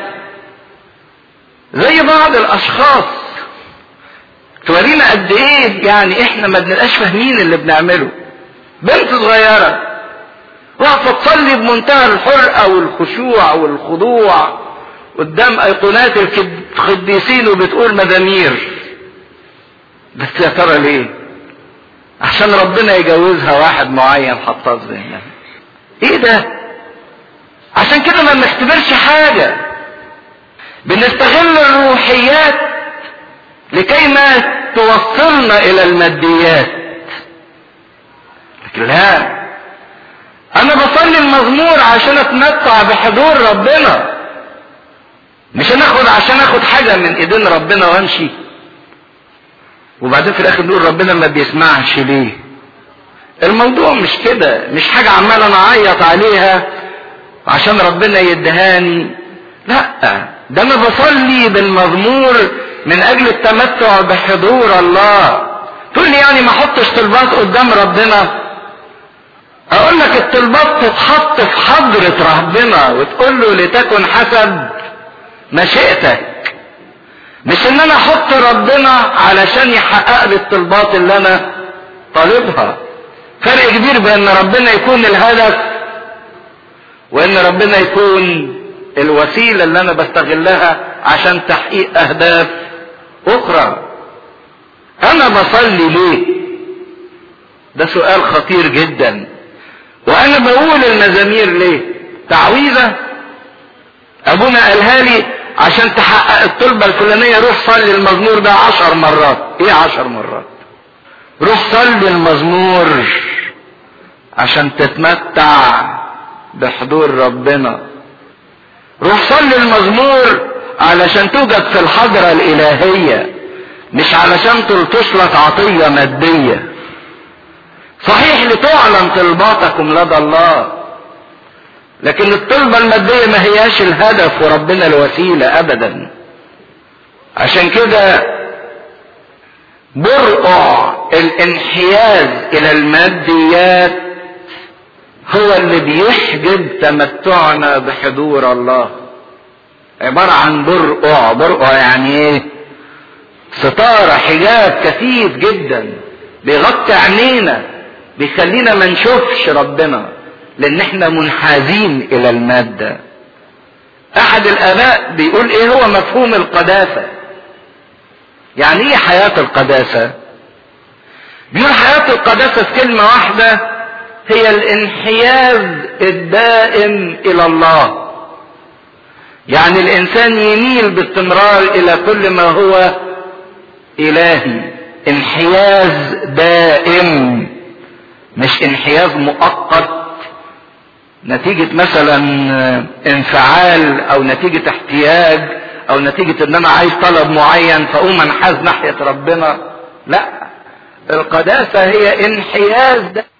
زي بعض الاشخاص تورينا قد ايه يعني احنا ما بنبقاش فاهمين اللي بنعمله. بنت صغيرة واقفة تصلي بمنتهى الحرقة والخشوع والخضوع قدام ايقونات القديسين وبتقول مزامير. بس يا ترى ليه؟ عشان ربنا يجوزها واحد معين حطاه في ذهنها. ايه ده؟ عشان كده ما بنختبرش حاجة. بنستغل الروحيات لكي ما توصلنا الى الماديات. لكن لا، انا بصلي المزمور عشان اتمتع بحضور ربنا، مش عشان اخد حاجة من ايدين ربنا وامشي وبعدين في الاخر نقول ربنا ما بيسمعش ليه. الموضوع مش كده، مش حاجة عمال انا اعيط عليها عشان ربنا يدهاني. لا، ده انا بصلي بالمزمور من اجل التمتع بحضور الله. تقول لي يعني ما احطش طلبات قدام ربنا؟ اقول لك الطلبات تتحط في حضرة ربنا وتقول له لتكن حسب مشيئتك، مش ان انا احط ربنا علشان يحقق لي الطلبات اللي انا طالبها. فرق كبير بان ربنا يكون الهدف وان ربنا يكون الوسيلة اللي انا بستغلها عشان تحقيق اهداف اخرى. انا بصلي ليه؟ ده سؤال خطير جدا. وانا بقول المزامير ليه؟ تعويذة ابونا قالها لي عشان تحقق الطلبة الفلانية روح صلي المزمور ده 10 مرات. ايه 10 مرات؟ روح صلي المزمور عشان تتمتع بحضور ربنا. روح صلي المزمور علشان توجد في الحضرة الالهية، مش علشان تلطش لك عطية مادية. صحيح لتعلن طلباتكم لدى الله، لكن الطلبة المادية ما هياش الهدف وربنا الوسيلة ابدا. عشان كده برقع الانحياز الى الماديات هو اللي بيحجب تمتعنا بحضور الله. عبارة عن برقع يعني ايه؟ ستارة، حجاب كثيف جدا بيغطي عينينا، بيخلينا ما نشوفش ربنا لان احنا منحازين الى المادة. احد الاباء بيقول ايه هو مفهوم القداسة؟ يعني ايه حياة القداسة؟ بيقول حياة القداسة في كلمة واحدة هي الانحياز الدائم الى الله. يعني الانسان يميل باستمرار الى كل ما هو الهي. انحياز دائم، مش انحياز مؤقت نتيجة مثلا انفعال او نتيجة احتياج او نتيجة ان انا عايز طلب معين فاقوم انحاز ناحية ربنا. لا، القداسة هي انحياز دائم